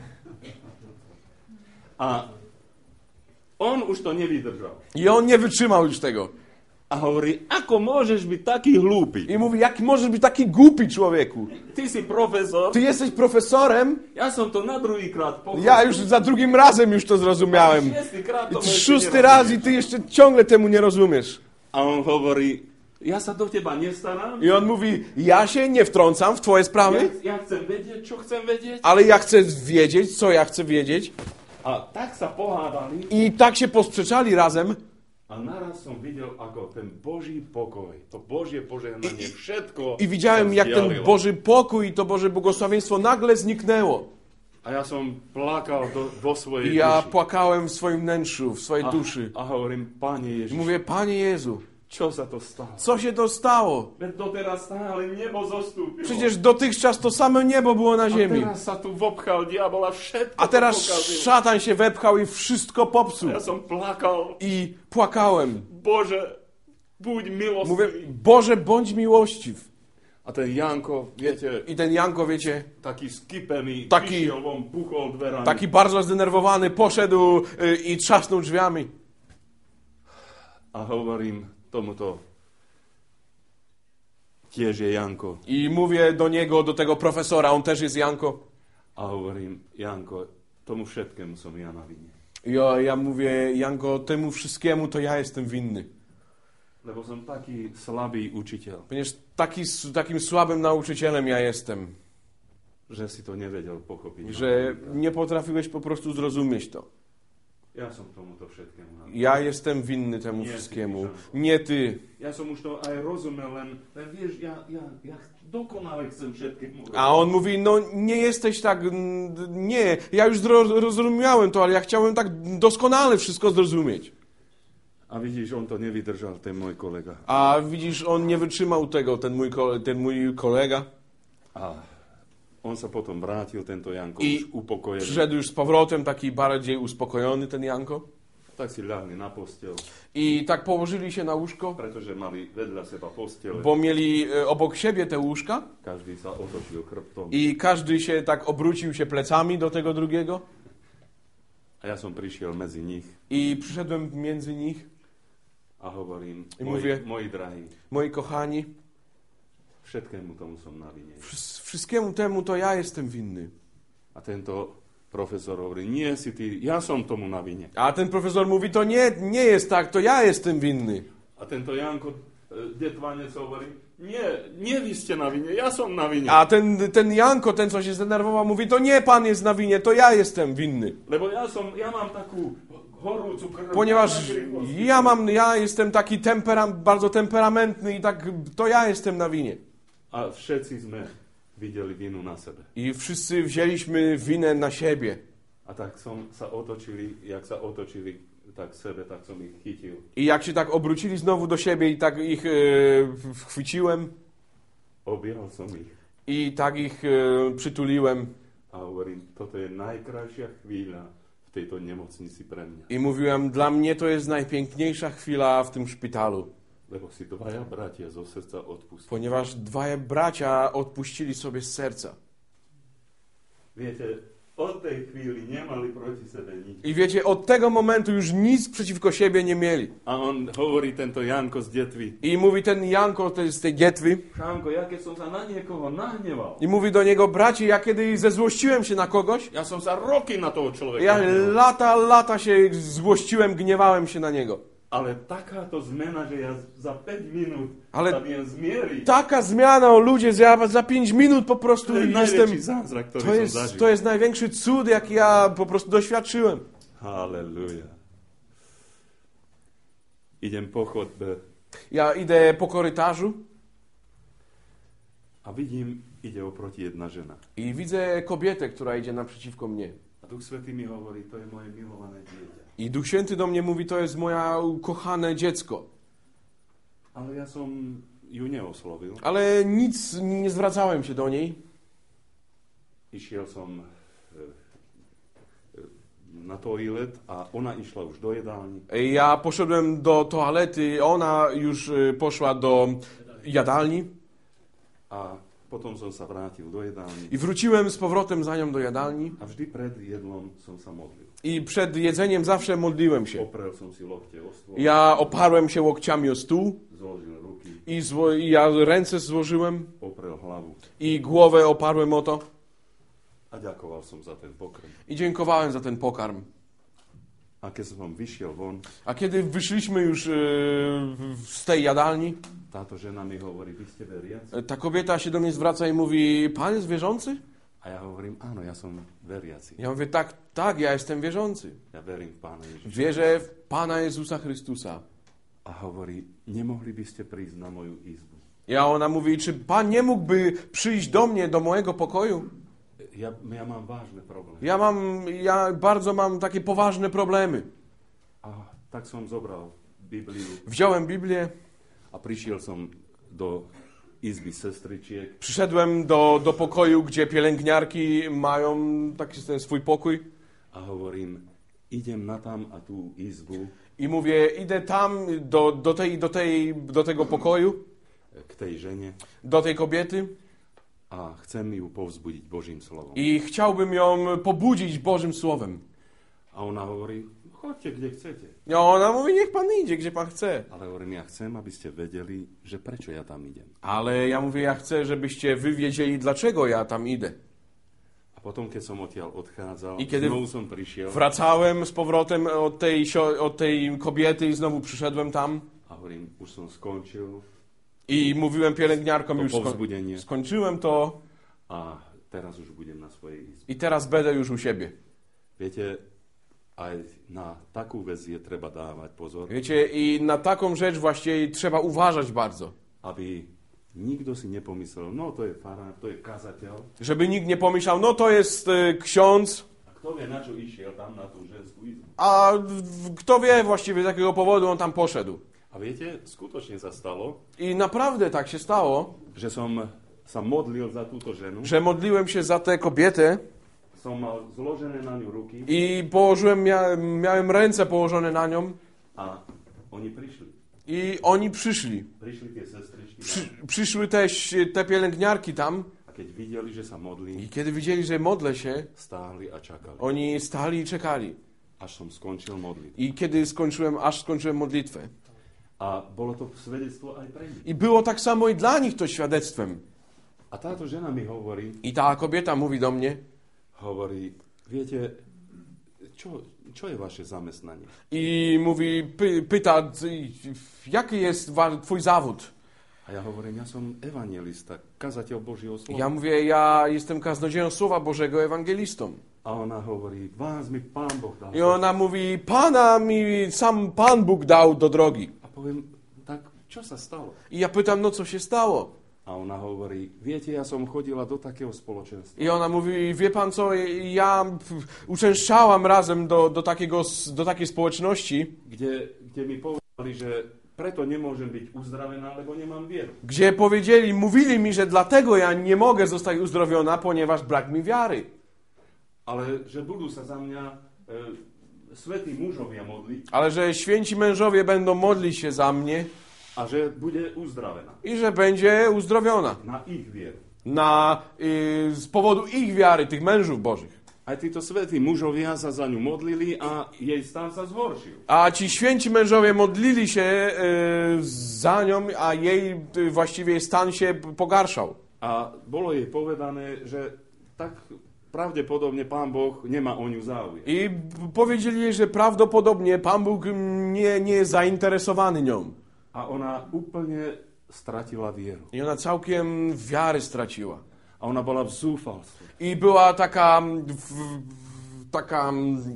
S1: A on už to nevydržal.
S2: I on nie wytrzymał już tego.
S1: A hovorí, ako môžeš byť taký hlúpy?
S2: I mówi, jak możesz być taki głupi człowieku?
S1: Ty si profesor,
S2: Ty jesteś profesorem?
S1: ja som to na druhýkrát pochopil.
S2: Ja już za drugim razem już to zrozumiałem.
S1: Šiestýkrát to
S2: Szósty raz i ty jeszcze ciągle temu nie rozumiesz.
S1: A on hovorí, ja sa do teba nestaram,
S2: I on mówi, ja się nie wtrącam w twoje
S1: ja,
S2: sprawy,
S1: ja chcem vedieť, čo chcem vedieť.
S2: ale ja chcę wiedzieć, co ja chcę wiedzieć.
S1: A tak sa pohádali
S2: I tak się posprzeczali razem.
S1: a naraz som videl, ako ten Boží pokoj, to Božie požehnanie, všetko
S2: I widziałem,
S1: sa
S2: jak ten
S1: vzdialilo.
S2: Boży pokój i to Boże błogosławieństwo nagle zniknęło.
S1: A ja som plakal do, do svojej
S2: I ja
S1: duši.
S2: płakałem w swoim wnętrzu, w swojej duszy.
S1: A, a hovorím, Pane
S2: I
S1: Ježiš,
S2: mówię, Panie Jezu,
S1: čo sa to stalo?
S2: co się to stało?
S1: Veď doteraz stále nebo zostúpilo.
S2: Przecież dotychczas to same niebo było na
S1: A
S2: ziemi.
S1: teraz sa tu vopchal diabol a všetko
S2: A teraz
S1: to pokazil.
S2: szatan się wepchał i wszystko popsuł.
S1: Ja som plakal.
S2: I płakałem.
S1: Bože, buď milostivý.
S2: Mówię, Boże, bądź miłościw.
S1: A ten Janko, viete,
S2: I ten Janko, wiecie,
S1: taký skipený,
S2: Taký-
S1: vyšiel von, puchol dverami.
S2: taki bardzo zdenerwowany, poszedł y, i trzasnął drzwiami.
S1: A hovorím tomuto, tiež je Janko.
S2: I mówię do niego, do tego profesora, on też jest Janko.
S1: A hovorím, Janko, tomu všetkému som ja na vine.
S2: I ja, ja mówię, Janko, temu wszystkiemu to ja jestem winny.
S1: Lebo som taký slabý učiteľ,
S2: Ponieważ taki, takim słabym nauczycielem ja jestem,
S1: že si to nevedel pochopiť.
S2: że nie potrafiłeś po prostu zrozumieć to.
S1: Ja som tomuto všetkému. navinný.
S2: Ja jestem winny temu
S1: Nie,
S2: wszystkiemu,
S1: ty, Miszanko.
S2: nie ty.
S1: Ja som už to aj rozumel, len, len vieš, ja, ja, ja dokonale chcem všetkému robiť.
S2: A on mówi, no nie jesteś tak, mm, nie, ja już zro- zrozumiałem to, ale ja chciałem tak doskonale wszystko zrozumieć.
S1: A vidíš, on to nevydržal, ten môj kolega.
S2: A widzisz, on nie wytrzymał tego, ten mój, kole- ten mój kolega.
S1: A on sa potom vrátil, tento Janko,
S2: I
S1: už upokojený.
S2: Przyszedł już z powrotem, taki bardziej uspokojony ten Janko.
S1: Tak si ľahli na posteľ,
S2: I tak położyli się na łóżko,
S1: pretože mali vedľa seba postele.
S2: bo mieli e, obok siebie te łóżka
S1: Každý sa otočil chrbtom.
S2: i każdy się tak obrócił się plecami do tego drugiego.
S1: A ja som prišiel medzi nich
S2: I przyszedłem między nich,
S1: a hovorím,
S2: I
S1: moji,
S2: mówię-
S1: moji drahí,
S2: moi kochani,
S1: všetkému tomu som na vine.
S2: wsz- wszystkiemu temu to ja jestem winny.
S1: A tento profesor hovorí, nie si ty, ja som tomu na vine.
S2: A ten profesor mówi, to nie, nie jest tak, to ja jestem winny.
S1: A tento Janko, e, detvanec hovorí, nie, nie vy ste na vine, ja som na vine.
S2: A ten, ten Janko, ten co się zdenerwował, mówi, to nie pan jest na winie, to ja jestem winny.
S1: Lebo ja som, ja mám takú horúcu krv.
S2: Ponieważ
S1: na rýchlosti.
S2: ja mam, ja jestem taki tempera, bardzo temperamentny i tak to ja jestem na winie.
S1: A všetci sme videli vinu na sebe.
S2: I wszyscy wzięliśmy winę na siebie.
S1: A tak som sa otočili, jak sa otočili tak sebe, tak som ich chytil.
S2: I jak się tak obrócili znowu do siebie i tak ich e, chwyciłem
S1: Objal som ich
S2: i tak ich e, przytuliłem
S1: a hovorím, toto je najkrajšia chvíľa v tejto nemocnici pre mňa.
S2: i mówiłem, dla mnie to jest najpiękniejsza chwila w tym szpitalu.
S1: Lebo si dvaja bratia zo srdca odpustili.
S2: Ponieważ dwaj bracia odpuścili sobie z serca.
S1: Viete, od tej chvíli nemali proti sebe nič.
S2: I wiecie, od tego momentu już nic przeciwko siebie nie mieli.
S1: A on hovorí, tento Janko z detvy,
S2: I mówi ten Janko to jest z tej Gietwy
S1: Šánko, ja keď som sa na niekoho nahneval,
S2: i mówi do niego, bracie, ja kiedy zezłościłem się na kogoś,
S1: ja som sa roky na toho človeka
S2: ja
S1: hneval.
S2: lata, lata się złościłem, gniewałem się na niego.
S1: Ale takáto zmena, že ja za päť minút
S2: Ale
S1: sa viem zmieriť,
S2: taka zmiana, o ludzie, że ja za pięć minut po prostu
S1: to je
S2: jestem...
S1: najväčší zázrak, ktorý
S2: To
S1: som
S2: jest,
S1: zažil.
S2: to jest największy cud, jaki ja po prostu doświadczyłem.
S1: Halleluja. Idem po chodbe
S2: Ja idę po korytarzu
S1: a vidím, ide oproti jedna žena.
S2: i widzę kobietę, która idzie naprzeciwko mnie.
S1: A Duch Svätý mi hovorí, to je moje milované dieťa.
S2: I Duch Święty do mnie mówi, to jest moja ukochane dziecko.
S1: Ale ja som ju neoslovil.
S2: Ale nic, nie zwracałem się do niej.
S1: Išiel som e, e, na toilet a ona išla už do jedálni.
S2: Ja poszedłem do toalety, ona już y, poszła do jadalni
S1: A potom som sa vrátil do jedálni.
S2: i wróciłem z powrotem za nią do jadalni
S1: A vždy pred jedlom som sa modlil.
S2: i przed jedzeniem zawsze modliłem się.
S1: Oprel som si lokte o stôl,
S2: Ja oparłem się łokciami o stół
S1: zložil ruky,
S2: i, zło, i ja ręce złożyłem
S1: oprel hlavu
S2: i głowę oparłem o to
S1: a ďakoval som za ten pokrm.
S2: i dziękowałem za ten pokarm.
S1: A keď som vyšiel von,
S2: A kiedy wyszliśmy już y, z tej jadalni,
S1: táto žena mi hovorí, vy ste veriaci?
S2: ta kobieta się do mnie zwraca i mówi, pan jest wierzący?
S1: A ja hovorím, áno, ja som veriaci.
S2: Ja mówię, tak, tak, ja jestem wierzący.
S1: Ja verím v Pána Ježiša.
S2: Wierzę w Pana Jezusa Chrystusa.
S1: A hovorí, nemohli by ste prísť na moju izbu?
S2: Ja ona mówi, czy Pan nie mógłby przyjść do mnie, do mojego pokoju?
S1: Ja, ja mám vážne problémy.
S2: Ja mam, ja bardzo mam takie poważne problemy.
S1: A tak som zobral Bibliu
S2: Wziąłem Biblię,
S1: a prišiel som do izby sestričiek
S2: przyszedłem do, do pokoju, gdzie pielęgniarki mają taki ten swój pokój
S1: a hovorím, idem na tam a tú izbu
S2: i mówię, idę tam do, do, tej, do, tej, do tego pokoju,
S1: k tej žene
S2: do tej kobiety
S1: a chcem ju povzbudiť Božím slovom.
S2: i chciałbym ją pobudzić Bożym Słowem.
S1: A ona hovorí, chodźte, kde chcete.
S2: A ona mówi, niech Pan idzie, gdzie Pan chce.
S1: Ale hovorím, ja chcem, aby ste vedeli, že prečo ja tam idem.
S2: Ale ja mówię, ja chcę, żebyście wy wiedzieli, dlaczego ja tam idę.
S1: A potom, keď som odtiaľ odchádzal,
S2: I kiedy
S1: znovu som prišiel
S2: Wracałem z powrotem od tej, sio- od tej kobiety i znowu przyszedłem tam.
S1: a A hovorím, už som skončil
S2: I mówiłem pielęgniarkom,
S1: to
S2: już sko-
S1: povzbudenie
S2: skończyłem to
S1: a teraz už budem na svojej izbe.
S2: i teraz będę już u siebie.
S1: Viete, aj na takú vec je treba dávať pozor,
S2: Wiecie, i na taką rzecz właśnie trzeba uważać bardzo.
S1: aby nikto si nepomyslel, no to je farár, to je kazateľ.
S2: Żeby nikt nie pomyślał, no to jest y, ksiądz,
S1: A kto vie, na čo išiel tam na tú ženskú izbu.
S2: a w- kto wie właściwie z jakiego powodu on tam poszedł.
S1: A viete, skutočne sa stalo,
S2: I naprawdę tak się stało,
S1: že som sa modlil za túto ženu,
S2: że modliłem się za tę kobietę
S1: som mal zložené na ňu ruky
S2: i położyłem, mia- miałem ręce położone na nią
S1: a oni prišli.
S2: i oni przyszli.
S1: Prišli tie sestričky
S2: Przy,
S1: tam,
S2: przyszły też te pielęgniarki tam
S1: a keď videli, že sa modlím,
S2: i kiedy widzieli, że modlę się,
S1: stáli a čakali.
S2: oni stali i czekali.
S1: Až som skončil modliť.
S2: I kiedy skończyłem, aż skończyłem modlitwę.
S1: A bolo to svedectvo aj pre nich.
S2: I było tak samo i dla nich to świadectwem.
S1: A táto žena mi hovorí,
S2: I ta kobieta mówi do mnie
S1: hovorí, viete, čo, čo je vaše zamestnanie?
S2: i mówi, py, pyta, "Ty, jaki jest wa- twój zawód?
S1: A ja hovorím, ja som evangelista, kazateľ Božieho slova.
S2: Ja mówię, ja jestem kaznodzieją Słowa Bożego, ewangelistą.
S1: A ona hovorí, vás mi Pán Boh dal.
S2: I ona mówi, Pana mi sam Pan Bóg dał do drogi.
S1: A poviem, tak čo sa stalo?
S2: I ja pytam, no co się stało?
S1: A ona hovorí, viete, ja som chodila do takého spoločenstva.
S2: I ona mówi, wie pan co, ja pf, uczęszczałam razem do, do, takiego, s- do takiej społeczności,
S1: Kde, kde mi povedali, že preto nemôžem byť uzdravená, lebo nemám vieru.
S2: gdzie powiedzieli, mówili mi, że dlatego ja nie mogę zostać uzdrowiona, ponieważ brak mi wiary.
S1: Ale že budú sa za mňa e, svätí mužovia modliť
S2: Ale że święci mężowie będą modlić się za mnie
S1: a že bude uzdravená
S2: i że będzie uzdrowiona.
S1: na ich vieru.
S2: Na, y, z powodu ich wiary, tych mężów bożych.
S1: Aj títo svätí mužovia sa za ňu modlili a jej stan sa zhoršil.
S2: A ci święci mężowie modlili się y, za nią, a jej y, właściwie stan się pogarszał.
S1: A bolo jej povedané, že tak pravdepodobne Pán Boh nemá o ňu záujem.
S2: I powiedzieli jej, że prawdopodobnie Pan Bóg nie, nie jest zainteresowany nią.
S1: A ona úplne stratila vieru.
S2: I ona całkiem wiary straciła.
S1: A ona bola v zúfalstve.
S2: I była taka, w, w, taka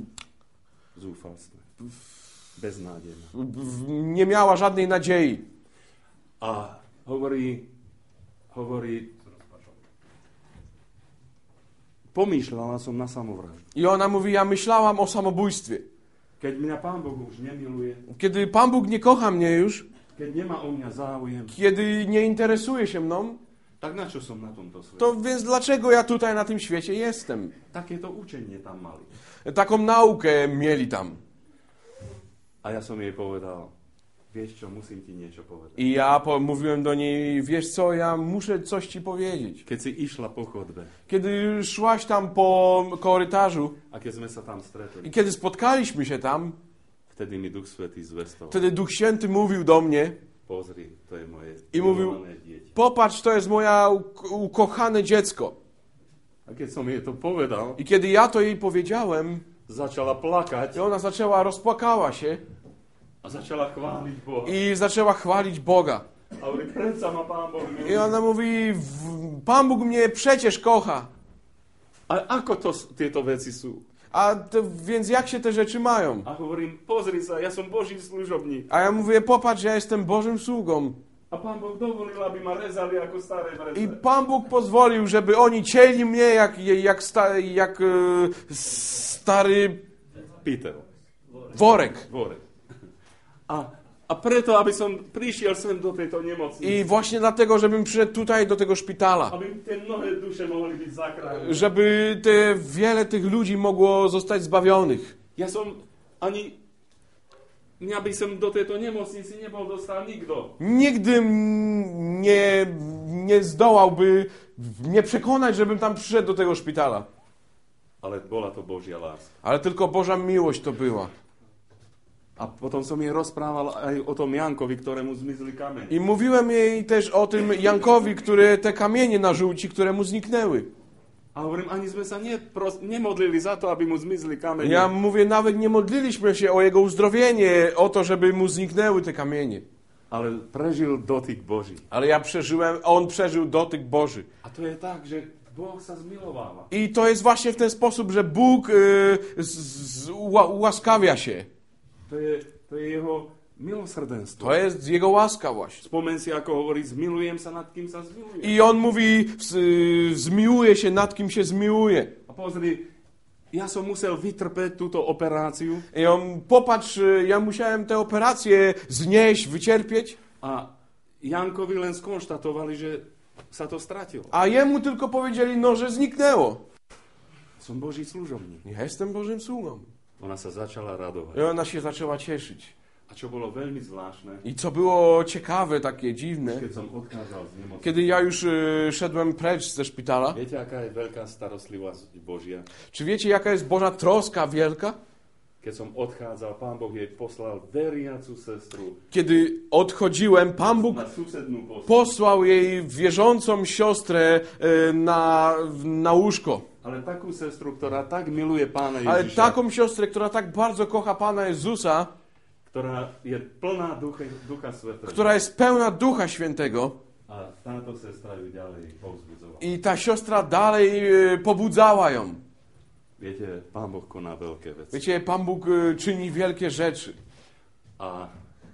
S1: V zúfalstve. Beznádejná.
S2: w, nie miała żadnej nadziei.
S1: A hovorí, hovorí, pomýšľala som na samovraždu.
S2: I ona mówi, ja myślałam o samobójstwie.
S1: Keď mňa Pán Boh už nemiluje,
S2: Kiedy Pan Bóg nie kocha mnie już,
S1: keď nemá o mňa záujem,
S2: kiedy nie interesuje się mną,
S1: tak na čo som na tomto svete?
S2: to więc dlaczego ja tutaj na tym świecie jestem?
S1: Takéto učenie tam mali.
S2: Taką naukę mieli tam.
S1: A ja som jej povedal, vieš čo, musím ti niečo povedať.
S2: I ja po, mówiłem do niej, wiesz co, ja muszę coś ci powiedzieć.
S1: Keď si išla po chodbe
S2: Kiedy szłaś tam po korytarzu
S1: a keď sme sa tam
S2: i
S1: stretli,
S2: kiedy spotkaliśmy się tam,
S1: vtedy mi Duch Svätý zvestoval.
S2: wtedy Duch Święty mówił do mnie,
S1: Pozri, to je moje
S2: I mówił,
S1: milované dieťa.
S2: popatrz, to jest moja uk- ukochane dziecko.
S1: A keď som jej to povedal,
S2: I kiedy ja to jej powiedziałem,
S1: začala plakať
S2: i ona zaczęła, rozpłakała się
S1: a začala chváliť Boha.
S2: i zaczęła chwalić Boga.
S1: A hovorí, predsa ma Pán Boh miluje.
S2: I ona mówi, "W- Pan Bóg mnie przecież kocha.
S1: A ako to s- tieto veci sú?
S2: A to, więc jak się te rzeczy mają?
S1: A hovorím, pozri sa, ja som Boží služobník.
S2: A ja mówię, popatrz, ja jestem Bożym sługą.
S1: A Pán Boh dovolil, aby ma rezali ako staré
S2: I
S1: vrece.
S2: Pan Bóg pozwolił, żeby oni cieli mnie jak, jak, sta, jak e, stary
S1: Peter,
S2: worek.
S1: worek. A, a preto, aby som prišiel sem do tejto nemocnice,
S2: I właśnie dlatego, żebym przyszedł tutaj do tego szpitala.
S1: aby tie mnohé duše mohli byť zachránené.
S2: Żeby te, wiele tych ludzi mogło zostać zbawionych.
S1: Ja som ani... Mňa by som do tejto nemocnice nebol dostal nikto.
S2: Nigdy m- nie, nie zdołałby mnie przekonać, żebym tam przyszedł do tego szpitala.
S1: Ale bola to Božia láska.
S2: Ale tylko Boża miłość to była.
S1: A potom som jej rozprával aj o tom Jankovi, ktorému zmizli kamene.
S2: I mówiłem jej też o tym Jankovi, które te kamienie na żółci, które mu zniknęły.
S1: A hovorím, ani sme sa nepros- nemodlili za to, aby mu zmizli kamene.
S2: Ja mówię, nawet nie modliliśmy się o jego uzdrowienie, o to, żeby mu zniknęły te kamienie.
S1: ale prežil dotyk Boží.
S2: Ale ja przeżyłem, on przeżył dotyk Boży.
S1: A to je tak, že Boh sa zmilováva.
S2: I to jest właśnie w ten sposób, że Bóg y, z, z, ua, ułaskawia się.
S1: To je, to je jeho milosrdenstvo.
S2: To jest Jego łaska właśnie.
S1: Spomen si, ako hovorí, zmilujem sa nad kým sa zmilujem.
S2: I on mówi, z, y, zmiłuje się nad kim się zmiłuje.
S1: A pozri, ja som musel vytrpeť túto operáciu.
S2: I on, popatrz, y, ja musiałem tę operację znieść, wycierpieć.
S1: A Jankovi len skonštatovali, že sa to stratilo.
S2: A jemu tylko powiedzieli, no, że zniknęło.
S1: Som Boží služobník.
S2: Ja jestem Bożym sługą.
S1: Ona sa začala radovať.
S2: I ona się zaczęła cieszyć.
S1: A čo bolo veľmi zvláštne,
S2: I co było ciekawe, takie dziwne,
S1: keď som odchádzal z nemocnice.
S2: kiedy ja już y, szedłem precz ze szpitala,
S1: Viete, aká je veľká starostlivosť Božia?
S2: czy wiecie, jaka jest Boża troska wielka?
S1: Keď som odchádzal, Pán Boh jej poslal veriacu sestru
S2: Kiedy odchodziłem, Pan Bóg
S1: na susednú posteľ.
S2: posłał jej wierzącą siostrę y, na, na łóżko.
S1: Ale takú sestru, ktorá tak miluje Pána
S2: Ale
S1: Ježiša,
S2: taką siostrę, która tak bardzo kocha Pana Jezusa,
S1: ktorá je plná ducha, ducha Svätého.
S2: która jest pełna Ducha Świętego,
S1: A táto sestra ju ďalej povzbudzovala.
S2: i ta siostra dalej y, pobudzała ją.
S1: Viete, Pán Boh koná veľké veci.
S2: Wiecie, Pan Bóg y, czyni wielkie rzeczy.
S1: A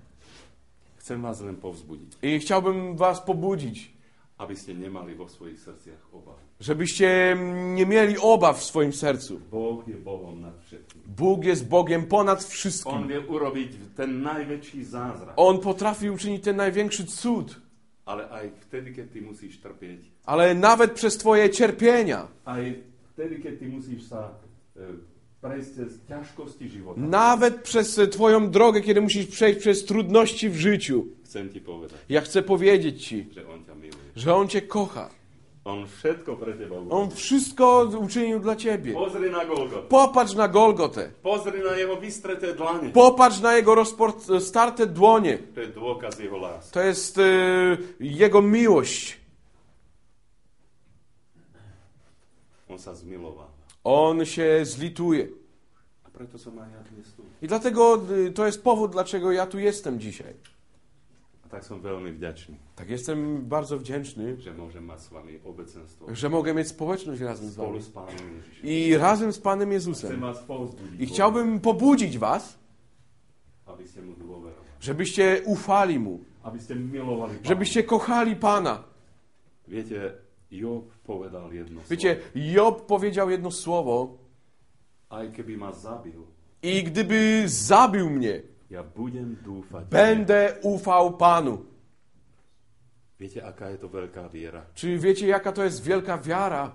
S1: chcem vás len povzbudiť,
S2: I chciałbym was pobudzić,
S1: aby ste nemali vo svojich srdciach obav.
S2: żebyście nie mieli obaw w swoim sercu.
S1: Boh je Bohom nad všetkým.
S2: Bóg jest Bogiem ponad
S1: On
S2: wszystkim.
S1: vie urobiť ten najväčší zázrak.
S2: On potrafi uczynić ten największy cud.
S1: Ale aj vtedy, keď ty musíš trpieť,
S2: Ale nawet przez twoje cierpienia,
S1: aj vtedy, keď ty musíš sa e, prejsť cez ťažkosti života,
S2: nawet przez twoją drogę, kiedy musisz przejść przez trudności w życiu,
S1: chcem ti povedať,
S2: ja chcę powiedzieć ci,
S1: že on ťa miluje.
S2: że On cię kocha.
S1: On všetko pre teba urobil.
S2: On wszystko uczynił dla ciebie.
S1: Pozri na Golgotę.
S2: Popatrz na Golgotę.
S1: Pozri na jeho vystreté dlane.
S2: Popatrz na Jego rozstarte dłonie.
S1: To je dôkaz jeho lásky.
S2: To jest y, Jego miłość.
S1: On sa zmiloval.
S2: On się zlituje.
S1: A preto som aj ja dnes tu.
S2: I dlatego y, to jest powód, dlaczego ja tu jestem dzisiaj.
S1: A tak som veľmi vďačný,
S2: Tak jestem bardzo wdzięczny,
S1: že môžem mať s vami obecenstvo.
S2: że mogę mieć społeczność razem z
S1: Spolu
S2: wami.
S1: s Pánom Ježišom.
S2: I razem z Panem
S1: Chcem
S2: Jezusem.
S1: vás povzbudiť,
S2: I chciałbym pobudziť was,
S1: aby ste mu dôverovali.
S2: żebyście ufali Mu.
S1: Aby ste milovali Pána.
S2: Żebyście kochali Pana.
S1: Viete, Job povedal jedno
S2: Wiecie, Job powiedział jedno słowo.
S1: Aj keby ma zabil,
S2: I gdyby zabił mnie,
S1: ja budem dúfať.
S2: będę ufał Panu.
S1: Viete, aká je to veľká viera?
S2: Czy wiecie, jaka to jest wielka wiara?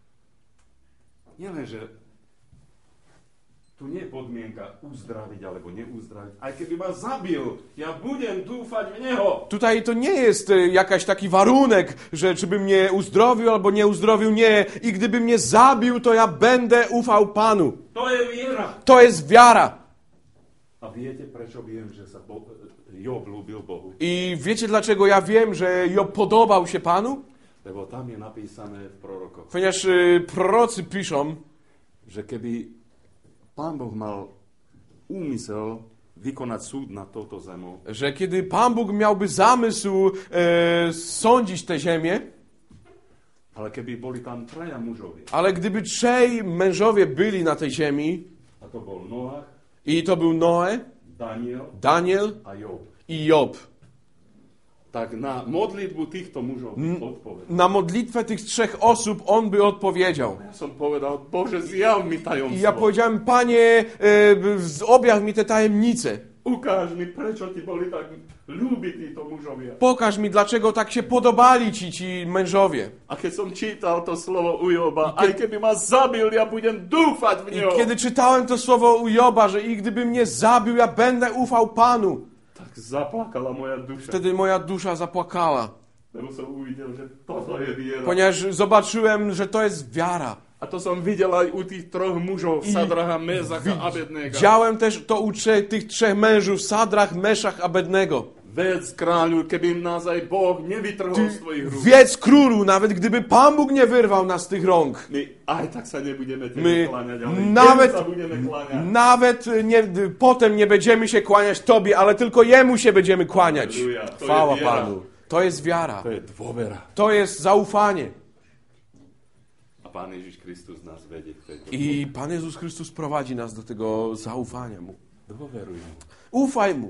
S1: Nielen, že tu nie je podmienka uzdraviť alebo neuzdraviť. Aj keby ma zabil, ja budem dúfať v Neho.
S2: Tutaj to nie jest y, jakaś taki warunek, że czy by mnie uzdrowił albo nie uzdrowił. Nie. I gdyby mnie zabił, to ja będę ufał Panu.
S1: To je viera.
S2: To jest wiara.
S1: A viete, prečo viem, že sa Bo- Job ľúbil Bohu?
S2: I wiecie, dlaczego ja wiem, że Job podobał się Panu?
S1: Lebo tam je napísané v prorokoch,
S2: Ponieważ y, prorocy piszą,
S1: že keby Pán Boh mal úmysel vykonať súd nad touto zemou,
S2: że kiedy Pan Bóg miałby zamysł e, sądzić tę ziemię,
S1: ale keby boli tam traja mužovi,
S2: ale gdyby trzej mężowie byli na tej ziemi,
S1: a to bol Noach,
S2: i to był Noe,
S1: Daniel
S2: Daniel
S1: a Job,
S2: i Job,
S1: tak na modlitbu týchto mužov by odpovedal.
S2: na modlitwę tych trzech osób on by odpowiedział.
S1: Ja som povedal, Bože, zjav mi
S2: I
S1: tajomstvo.
S2: ja powiedziałem, Panie, e, objaw mi te tajemnice.
S1: Ukáž mi, prečo ti boli tak ľúbi títo mužovia.
S2: Pokaż mi, dlaczego tak się podobali ci, ci mężowie.
S1: A keď som čítal to slovo u Joba, aj keby ma zabil, ja budem dúfať v
S2: I
S1: Neho.
S2: kiedy czytałem to słowo u Joba, że i gdyby mnie zabił, ja będę ufał Panu.
S1: Tak zaplakala moja duša.
S2: Wtedy moja dusza zapłakała.
S1: Lebo som uvidel, že toto je viera.
S2: Ponieważ zobaczyłem, że to jest wiara.
S1: A to som videl aj u tých troch mužov, Sadracha, Mezacha a Abednego.
S2: Widziałem też to u trzech, tych trzech mężów, Sadrach, Meszach, Abednego.
S1: Vedz kráľu, keby nás aj Boh nevytrhol z tvojich rúk.
S2: Wiedz królu, nawet gdyby Pan Bóg nie wyrwał nas z tych rąk.
S1: My aj tak sa nebudeme tebe
S2: My
S1: kláňať, ale
S2: nawet,
S1: jemu sa budeme kláňať.
S2: nawet nie, potem nie będziemy się kłaniać Tobie, ale tylko Jemu się będziemy kłaniać.
S1: Halleluja, to
S2: Chwała
S1: je wiara.
S2: Panu. To jest wiara.
S1: To je dôvera.
S2: To jest zaufanie.
S1: A Pán Ježiš Kristus nás vedie k tejto.
S2: I Pan Jezus Chrystus prowadzi nas do tego zaufania Mu.
S1: Dôveruj mu.
S2: Ufaj Mu.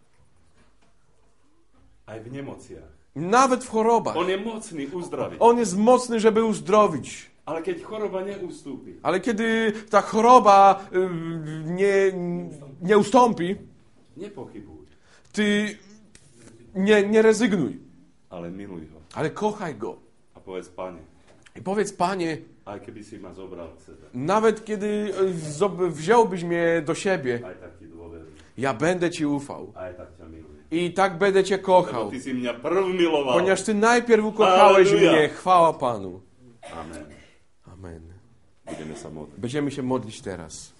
S1: Aj v nemociach.
S2: Nawet w chorobach.
S1: On je mocný uzdraviť.
S2: On jest mocny, żeby uzdrowić.
S1: Ale keď choroba neustúpi,
S2: Ale kiedy ta choroba y, nie, nie ustąpi,
S1: nepochybuj,
S2: ty nie, nie rezygnuj,
S1: ale miluj ho.
S2: ale kochaj Go.
S1: A povedz, Pane,
S2: I powiedz, Panie,
S1: aj keby si ma zobral k sebe,
S2: nawet kiedy y, zob- wziąłbyś mnie do siebie,
S1: aj tak ti dôveruj.
S2: ja będę Ci ufał.
S1: Aj tak ťa milujem.
S2: I tak będę Cię
S1: Lebo
S2: kochał.
S1: ty si mňa prv miloval.
S2: Ponieważ Ty najpierw ukochałeś
S1: Halleluja.
S2: mnie. Chwała Panu.
S1: Amen.
S2: Amen.
S1: Budeme sa modliť.
S2: Będziemy się modlić teraz.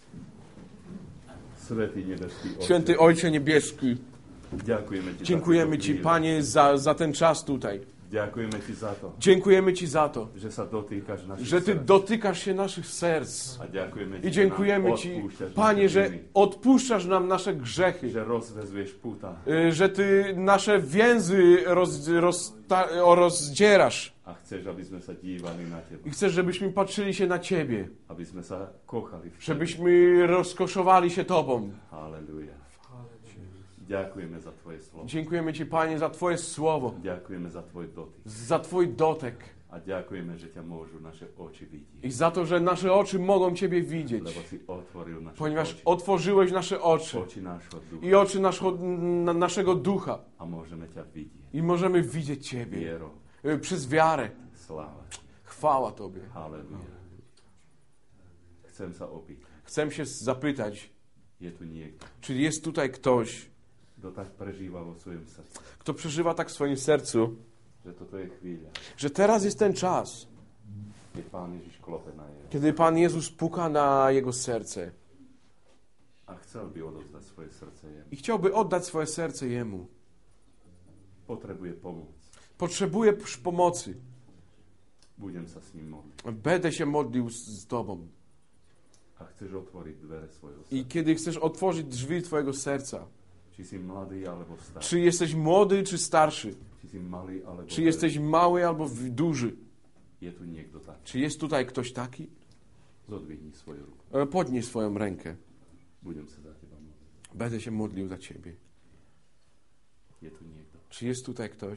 S1: Svätý nebeský Otče,
S2: Święty Ojcze Niebieski,
S1: ďakujeme ti
S2: dziękujemy
S1: za
S2: Ci,
S1: túto chvíľu.
S2: Panie, za, za ten czas tutaj.
S1: Ďakujeme ti za to,
S2: Dziękujemy Ci za to,
S1: že sa dotýkaš našich
S2: że Ty
S1: srdc.
S2: dotykasz się naszych serc.
S1: A ďakujeme ti,
S2: I dziękujemy
S1: že nám
S2: Ci,
S1: odpúšťaš
S2: Panie,
S1: naše
S2: że
S1: viny,
S2: odpuszczasz nam nasze grzechy,
S1: že rozvezuješ puta
S2: y, że Ty nasze więzy roz, rozta, o, rozdzierasz
S1: a chceš, aby sme sa dívali na teba.
S2: i chcesz, żebyśmy patrzyli się na Ciebie,
S1: Aby sme sa kochali v tebe.
S2: żebyśmy rozkoszowali się Tobą.
S1: Halleluja. Ďakujeme za tvoje slovo.
S2: Dziękujemy Ci, Panie, za Twoje słowo,
S1: Ďakujeme za tvoj dotyk.
S2: za Twój dotek
S1: A ďakujeme, že ťa môžu naše oči vidieť.
S2: i za to, że nasze oczy mogą Ciebie widzieć,
S1: Lebo si otvoril naše
S2: ponieważ
S1: oči.
S2: otworzyłeś nasze oczy
S1: Oči nášho ducha.
S2: i oczy naszego, na, naszego ducha
S1: A môžeme ťa vidieť.
S2: i możemy widzieć Ciebie
S1: Vierou.
S2: y, przez wiarę.
S1: Sláva.
S2: Chwała Tobie.
S1: Halleluja. Chcem sa opýtať.
S2: Chcę się zapytać,
S1: Je tu niekto,
S2: czy jest tutaj ktoś,
S1: kto tak prežíva vo svojom srdci,
S2: kto przeżywa tak w swoim sercu,
S1: že toto je chvíľa,
S2: że teraz jest ten czas,
S1: keď Pán Ježiš klope na jeho
S2: kiedy Pan Jezus puka na jego serce
S1: a chcel by odovzdať svoje srdce jemu.
S2: i chciałby oddać swoje serce Jemu.
S1: Potrebuje pomoc.
S2: Potrzebuje psz- pomocy.
S1: Budem sa s ním modliť.
S2: Będę się modlił z, z Tobą.
S1: A chceš otvoriť dvere svojho
S2: I
S1: srdca.
S2: kiedy chcesz otworzyć drzwi Twojego serca,
S1: Či si mladý alebo starý.
S2: czy jesteś młody, czy starszy,
S1: Či si malý alebo
S2: czy jesteś mały albo w- duży,
S1: Je tu niekto taký.
S2: czy jest tutaj ktoś taki,
S1: Zodvihnij svoju ruku.
S2: e, podnieś swoją rękę.
S1: Budem sa za teba modliť.
S2: Będę się modlił za Ciebie.
S1: Je tu niekto.
S2: Czy jest tutaj ktoś?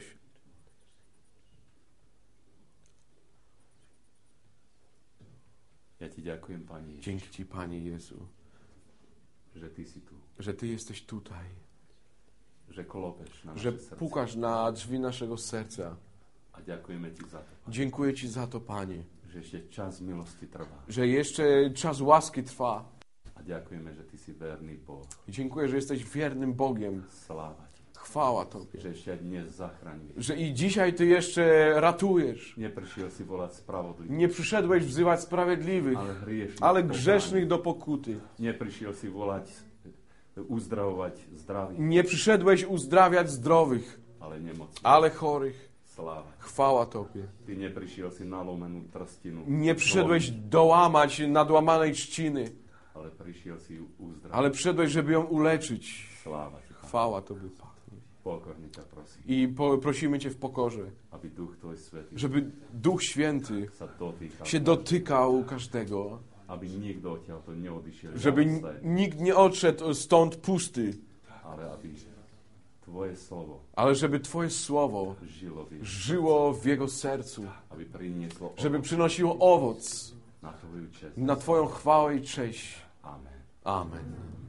S1: Ja ti ďakujem, Pani Ježiš,
S2: Dzięki Ci, Panie Jezu,
S1: že Ty si tu.
S2: że Ty jesteś tutaj,
S1: Že klopeš na
S2: że
S1: naše srdce.
S2: pukasz na drzwi naszego serca.
S1: A ďakujeme Ti za to,
S2: Dziękuję Ci za to, Panie,
S1: že ešte čas milosti trvá.
S2: że jeszcze czas łaski trwa.
S1: A ďakujeme, že Ty si verný Boh.
S2: Dziękuję, że jesteś wiernym Bogiem.
S1: Sláva Ti.
S2: Chwała Tobie.
S1: Že ešte aj dnes zachraňuješ.
S2: Że i dzisiaj Ty jeszcze ratujesz.
S1: Neprišiel si volať spravodlivých,
S2: Nie przyszedłeś wzywać sprawiedliwych,
S1: ale hriešných.
S2: ale
S1: pokáň.
S2: grzesznych do pokuty.
S1: Neprišiel si volať, uzdravovať zdravých,
S2: Nie przyszedłeś uzdrawiać zdrowych,
S1: ale nemocných.
S2: ale chorych.
S1: Sláva.
S2: Chwała Tobie.
S1: Ty neprišiel si nalomenú trstinu,
S2: Nie przyszedłeś dołamać nadłamanej trzciny,
S1: ale prišiel si ju uzdraviť.
S2: ale przyszedłeś, żeby ją uleczyć.
S1: Sláva Ti, Pane.
S2: Chwała Tobie, Panie.
S1: Pokorne ťa prosím,
S2: I po, prosimy Cię w pokorze,
S1: aby Duch Tvoj Svätý
S2: żeby Duch Święty
S1: sa dotýkal,
S2: się dotykał każdego,
S1: aby nikto odtiaľ to neodišiel,
S2: żeby n-
S1: žalostný,
S2: nikt nie odszedł stąd pusty,
S1: ale aby Tvoje slovo
S2: ale żeby Twoje słowo
S1: žilo v jeho,
S2: żyło w jego sercu,
S1: aby prinieslo
S2: żeby
S1: ovoc
S2: przynosiło owoc
S1: na Tvoju čest.
S2: na Twoją chwałę i cześć.
S1: Amen.
S2: Amen.